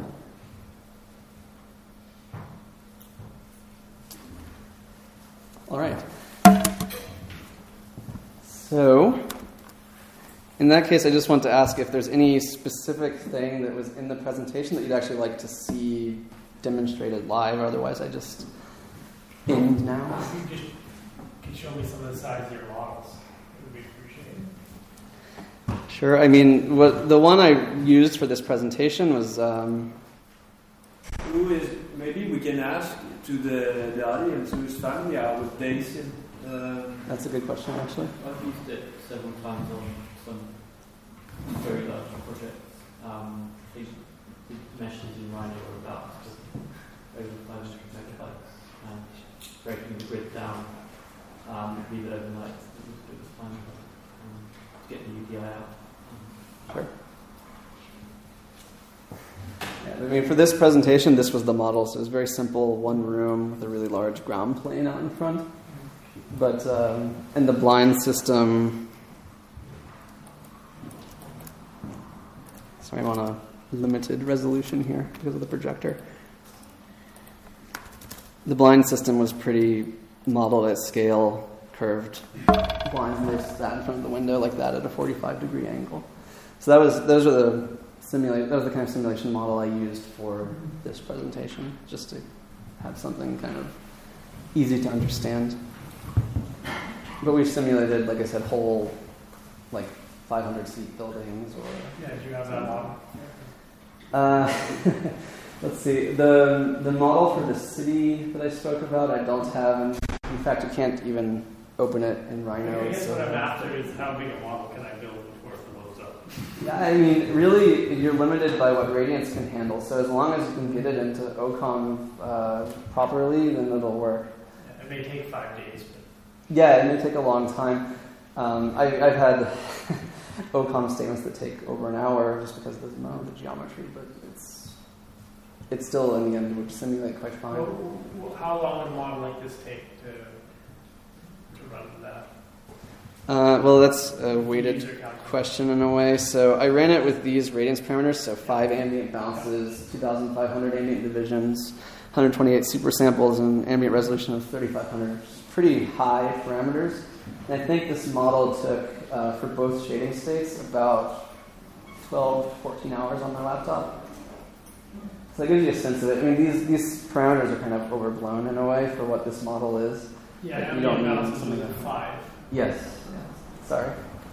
All right. So, in that case, I just want to ask if there's any specific thing that was in the presentation that you'd actually like to see demonstrated live. Otherwise, I just end now. If you just could show me some of the size of your models, it would be appreciated. Sure. I mean, what the one I used for this presentation was. Um, Who is? Maybe we can ask to the, the audience who is familiar with DACIM. Um, that's a good question, actually. I've used it several times on some very large projects. Um, the, the meshes in Rhino are about over five hundred megabytes, and breaking the grid down, um, leave it overnight. It was, it was time um, to get the U P I out. Sure. Yeah, I mean, for this presentation, this was the model, so it was very simple, one room with a really large ground plane out in front. But um, in the blind system, sorry, I'm on a limited resolution here because of the projector. The blind system was pretty modeled at scale, curved blinds, and they sat in front of the window like that at a forty-five degree angle. So that was those are the simulate that was the kind of simulation model I used for this presentation, just to have something kind of easy to understand. But we've simulated, like I said, whole like five hundred seat buildings or yeah, do you have that model? Uh, let's see. The the model for the city that I spoke about, I don't have. In, in fact, you can't even open it in Rhino. I guess so. what I'm after is how big a model can I build before it blows up? Yeah, I mean, really, you're limited by what Radiance can handle. So as long as you can get it into O C O M uh, properly, then it'll work. Yeah, it may take five days, but Yeah, it may take a long time. Um, I, I've had O C O M statements that take over an hour just because it doesn't know the geometry, but it's it's still in the end would simulate quite fine. Well, well, how long would a model like this take to to run that? Uh, well, that's a weighted User calculation. question in a way. So I ran it with these radiance parameters, so five ambient bounces, two thousand five hundred ambient divisions, one hundred twenty-eight super samples, and ambient resolution of thirty-five hundred. Pretty high parameters. And I think this model took, uh, for both shading states, about twelve, fourteen hours on my laptop. So that gives you a sense of it. I mean, these, these parameters are kind of overblown in a way for what this model is. Yeah, Like, I you don't mean, need balances something was like- five. Yes. Sorry.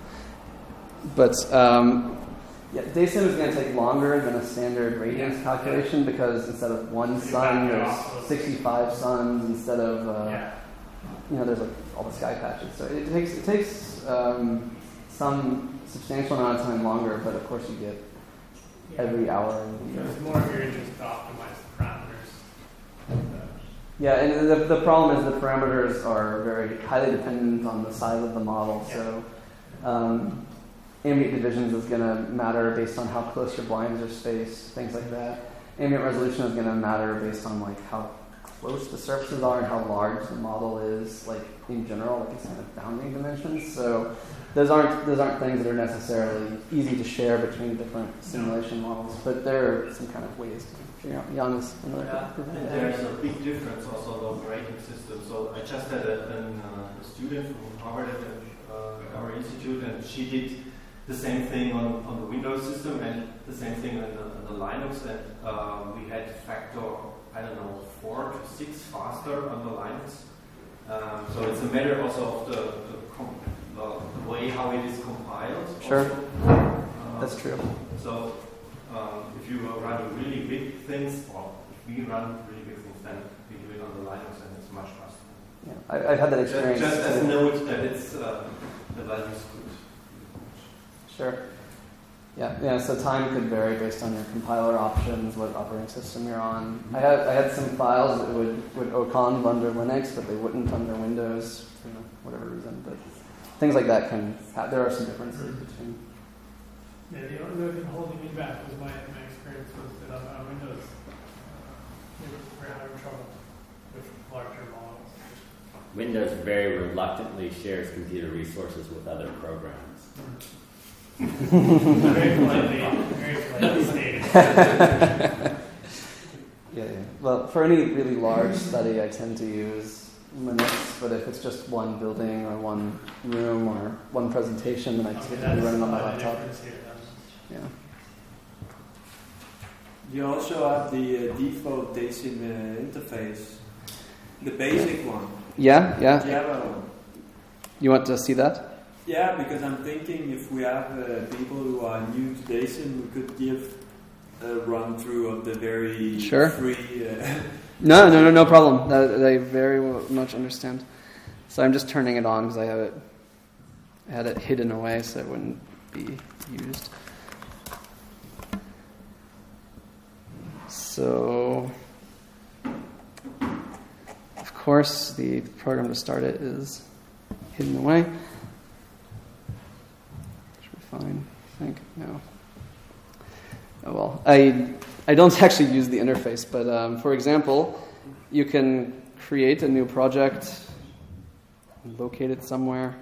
But um, yeah, DaySim is going to take longer than a standard radiance calculation because instead of one sun, there's sixty-five suns instead of uh, Yeah. you know there's like all the sky patches. So it takes it takes um, some substantial amount of time longer, but of course you get Yeah. every hour. Of the It's more of your interest to optimize the parameters. Uh, Yeah, and the, the problem is the parameters are very highly dependent on the size of the model. So um, ambient divisions is going to matter based on how close your blinds are spaced, things like that. Ambient resolution is going to matter based on like how close the surfaces are and how large the model is, like in general, like these kind of bounding dimensions. So those aren't those aren't things that are necessarily easy to share between different simulation models, but there are some kind of ways to figure out. Jan is another Yeah, good and there's a big difference also on the rating system. So I just had a, an, uh, a student from Harvard at uh, our institute, and she did the same thing on, on the Windows system and the same thing on the, on the Linux. And uh, we had factor, I don't know, four to six faster on the Linux. Um, so it's a matter also of the, the, com- uh, the way how it is compiled. Sure. Also. Uh, That's true. So um, if you run really big things, or if we run really big things, then we do it on the Linux and it's much faster. Yeah, I, I've had that Just, experience. just as a too. note that it's uh, the value is good. Sure. Yeah, yeah. So time could vary based on your compiler options, what operating system you're on. I had I had some files that would would O C O M under Linux, but they wouldn't under Windows for you know, whatever reason. But things like that can have, there are some differences between. Yeah, the only thing holding me back was my, my experience was that on, on Windows, uh, we were having trouble with larger models. Windows very reluctantly shares computer resources with other programs. Very politely, very politely stated. Yeah, yeah. Well, for any really large study, I tend to use Linux, but if it's just one building or one room or one presentation, then I just Okay, get to be that's running on my the laptop. difference here, then. Yeah. You also have the uh, default DaySim uh, interface, the basic one. Yeah, yeah. Java one. You want to see that? Yeah, because I'm thinking if we have uh, people who are new to DaySim, we could give a run through of the very Sure. free. Uh, No, no, no, no problem. That, I very well, much understand. So I'm just turning it on because I have it, I had it hidden away so it wouldn't be used. So, of course, the program to start it is hidden away. Should be fine, I think. No. Oh well, I I don't actually use the interface, but um, for example, you can create a new project, locate it somewhere.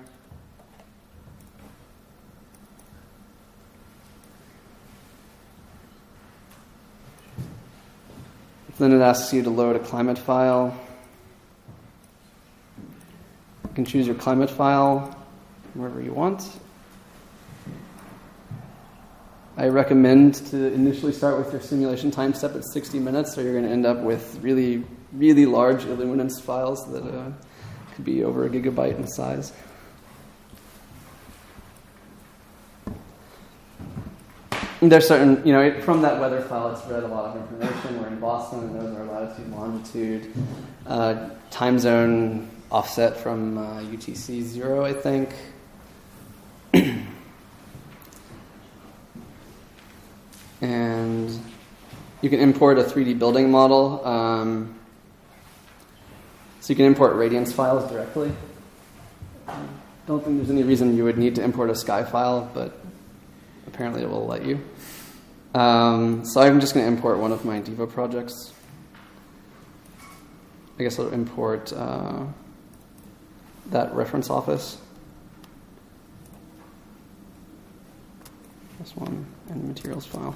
Then it asks you to load a climate file. You can choose your climate file wherever you want. I recommend to initially start with your simulation time step at sixty minutes, or you're going to end up with really, really large Illuminance files that uh, could be over a gigabyte in size. And there's certain, you know, it, from that weather file, it's read a lot of information. We're in Boston, and those are latitude, longitude, uh, time zone offset from uh, U T C zero, I think. And you can import a three D building model. Um, so you can import radiance files directly. don't think there's any reason you would need to import a Sky file, but apparently it will let you. Um, so I'm just going to import one of my Devo projects. I guess I'll import uh, that reference office. This one, and the materials file.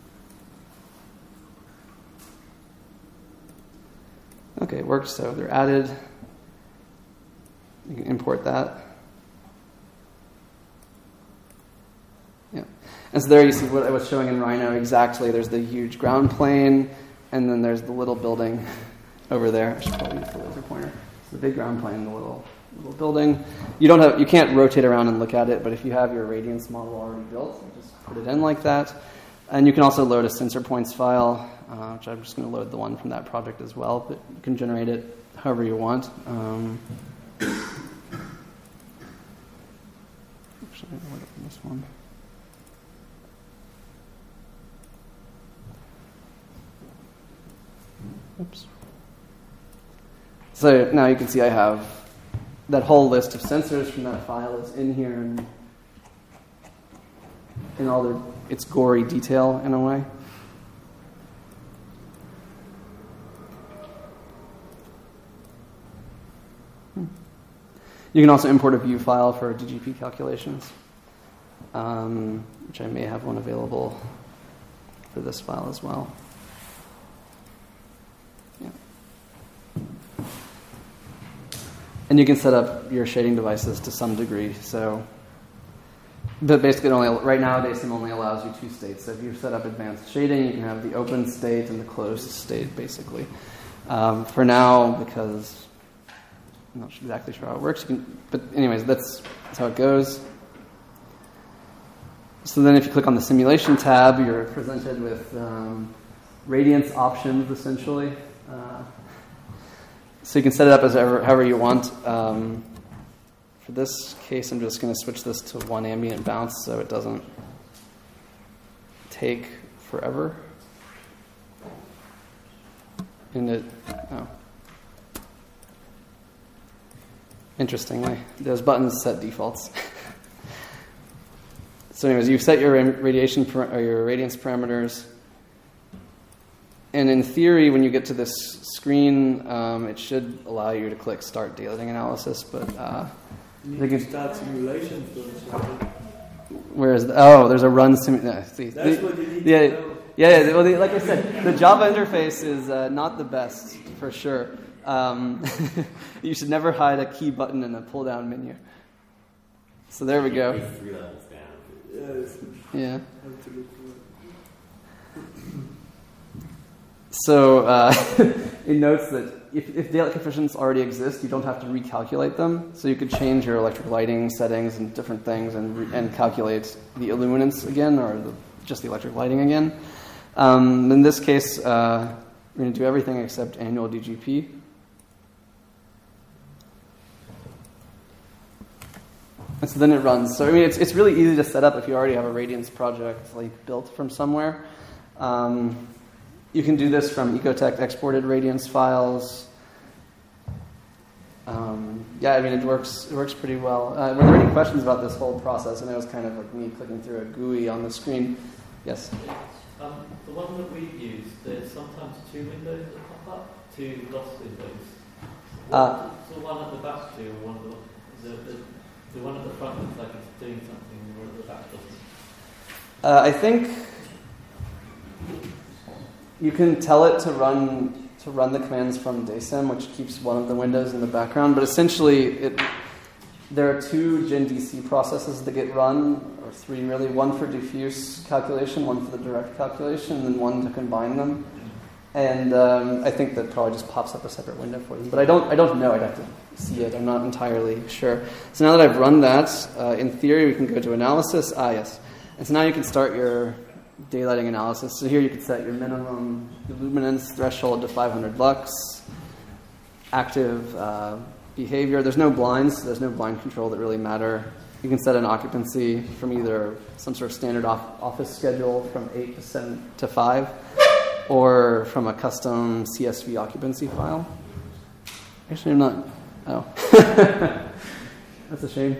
Okay, it worked, so they're added. You can import that. Yeah. And so there you see what I was showing in Rhino exactly. There's the huge ground plane, and then there's the little building over there. I should probably use the laser pointer. It's the big ground plane, the little little building. You don't have, you can't rotate around and look at it, but if you have your Radiance model already built, you just put it in like that. And you can also load a sensor points file, uh, which I'm just going to load the one from that project as well, but you can generate it however you want. Um, actually, I'm going to open this one. Oops. So now you can see I have that whole list of sensors from that file is in here and in all their its gory detail in a way. Hmm. You can also import a view file for D G P calculations, um, which I may have one available for this file as well. And you can set up your shading devices to some degree. So, but basically, it only right now, DaySim only allows you two states. So if you set up advanced shading, you can have the open state and the closed state, basically. Um, for now, because I'm not exactly sure how it works. You can, but anyways, that's, that's how it goes. So then, if you click on the simulation tab, you're presented with um, Radiance options, essentially. Uh, So you can set it up as ever, however you want. Um, for this case, I'm just going to switch this to one ambient bounce so it doesn't take forever. And it, oh. Interestingly, those buttons set defaults. So anyways, you've set your radiation par- or your radiance parameters. And in theory, when you get to this screen, um, it should allow you to click Start Daylighting Analysis, but uh, you need to start simulation first. Where is the, oh, there's a run sim. No, see, That's the, what you need yeah, to know. Yeah, yeah. Well, the, like I said, the Java interface is uh, not the best for sure. Um, you should never hide a key button in a pull-down menu. So there we go. Three levels down. Yes. Yeah. So uh, it notes that if, if daylight coefficients already exist, you don't have to recalculate them. So you could change your electric lighting settings and different things and re- and calculate the illuminance again, or the, just the electric lighting again. Um, in this case, uh, we're going to do everything except annual D G P. And so then it runs. So I mean, it's it's really easy to set up if you already have a Radiance project like built from somewhere. Um, You can do this from Ecotech exported Radiance files. Um, yeah, I mean, it works It works pretty well. Uh, were there any questions about this whole process? And it was kind of like me clicking through a G U I on the screen. Yes? Um, the one that we've used, there's sometimes two windows that pop up, two DOS windows. Uh, What's the one at the back do, and one at the, the, the, the one at the front looks like it's doing something, and the one at the back doesn't. uh, I think you can tell it to run to run the commands from DaySim, which keeps one of the windows in the background. But essentially, it, there are two Gen D C processes that get run, or three really. One for diffuse calculation, one for the direct calculation, and then one to combine them. And um, I think that probably just pops up a separate window for them. But I don't I don't know. I'd have to see it. I'm not entirely sure. So now that I've run that, uh, in theory, we can go to analysis. Ah, yes. And so now you can start your daylighting analysis. So here you can set your minimum illuminance threshold to five hundred lux, active uh, behavior. There's no blinds, so there's no blind control that really matter. You can set an occupancy from either some sort of standard off- office schedule from eight to seven to five, or from a custom C S V occupancy file. Actually, I'm not. Oh. That's a shame.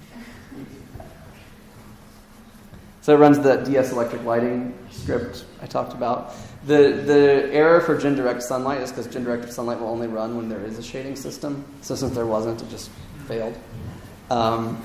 So it runs the D S electric lighting script I talked about. The the error for GenDirect Sunlight is because GenDirect Sunlight will only run when there is a shading system. So since there wasn't, it just failed. Um,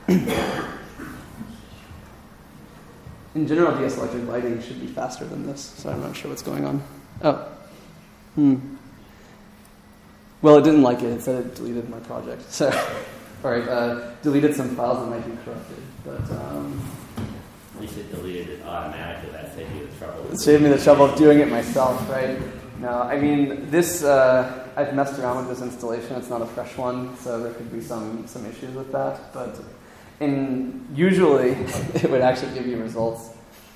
in general, D S electric lighting should be faster than this, so I'm not sure what's going on. Oh. Hmm. Well, it didn't like it. It said it deleted my project. So, all right, uh, deleted some files that might be corrupted. But um, At least it deleted it automatically. That saved you the trouble. it saved me the trouble of doing it myself, right? No, I mean, this, uh, I've messed around with this installation. It's not a fresh one, so there could be some, some issues with that. But in, usually, it would actually give you results.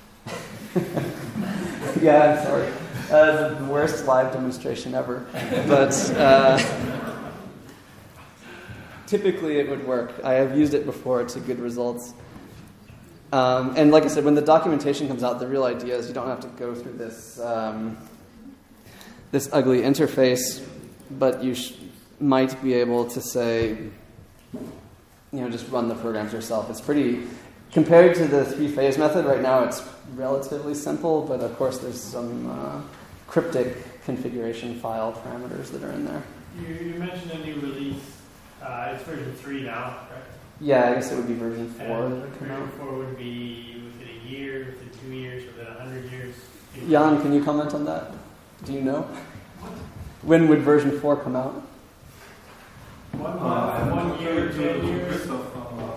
Yeah, I'm sorry. Uh, the worst live demonstration ever. But uh, typically it would work. I have used it before to good results. Um, and like I said, when the documentation comes out, the real idea is you don't have to go through this um, this ugly interface, but you sh- might be able to say, you know, just run the programs yourself. It's pretty, compared to the three-phase method, right now it's relatively simple, but of course there's some uh, cryptic configuration file parameters that are in there. You, you mentioned a new release. Uh, it's version three now, correct? Yeah, I guess it would be version four. And that would come version out. four would be within a year, within two years, within a hundred years. Jan, can you comment on that? Do you know? When would version four come out? One Uh, month, I'm one not year, sure ten to years. Christoph, um,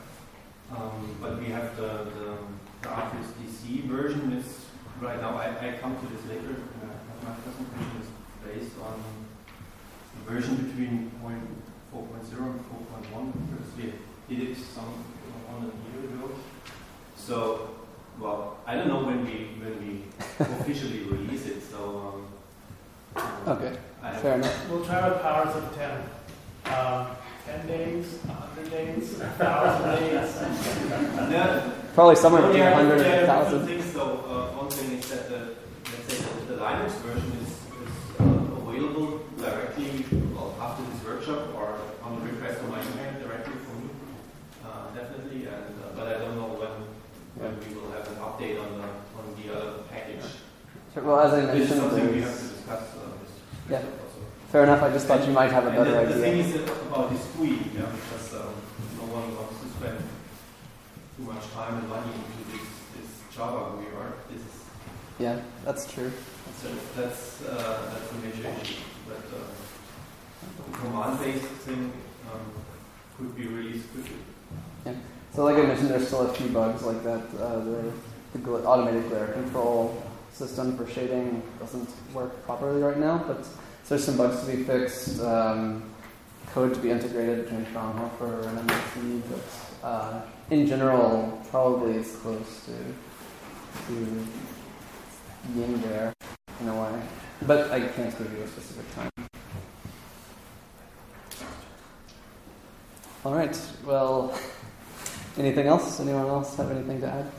um, but we have the, the, the Artis D C version is right now. I, I come to this later. Uh, my presentation is based on the version between four point oh and four point one because we did it some one a year ago. So, well, I don't know when we when we officially release it. So, um, Okay, I have fair enough. We'll try with powers of ten. Um, ten days, a hundred days, a thousand days. Yeah. Probably somewhere Well, between yeah, one hundred yeah, and one two thousand. things though. Uh, one thing is that the, let's say the, the Linux version is, is uh, available directly well, after this workshop or on the request of my email directly for me, uh, definitely. And uh, but I don't know when when we will have an update on the on the other package. Sure, well, as I This is mentioned, something we have there's- to discuss. Uh, with Yeah. Christoph also. fair enough. I just thought you might have a And better the, the thing idea. is about this G U I, yeah, because um, no one wants to spend too much time and money into this, this Java G U I, right? This is, Yeah, that's true. so that's uh, that's a major issue. But uh, the command-based thing um, could be released quickly. So like I mentioned, there's still a few bugs like that. Uh, the the gl- automated glare control system for shading doesn't work properly right now, but so there's some bugs to be fixed. Um, code to be integrated between Fraunhofer and M S C, but uh, in general, probably it's close to to being there in a way. But I can't give you a specific time. All right. Well, anything else? Anyone else have anything to add?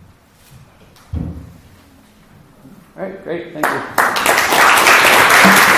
All right. Great. Thank you.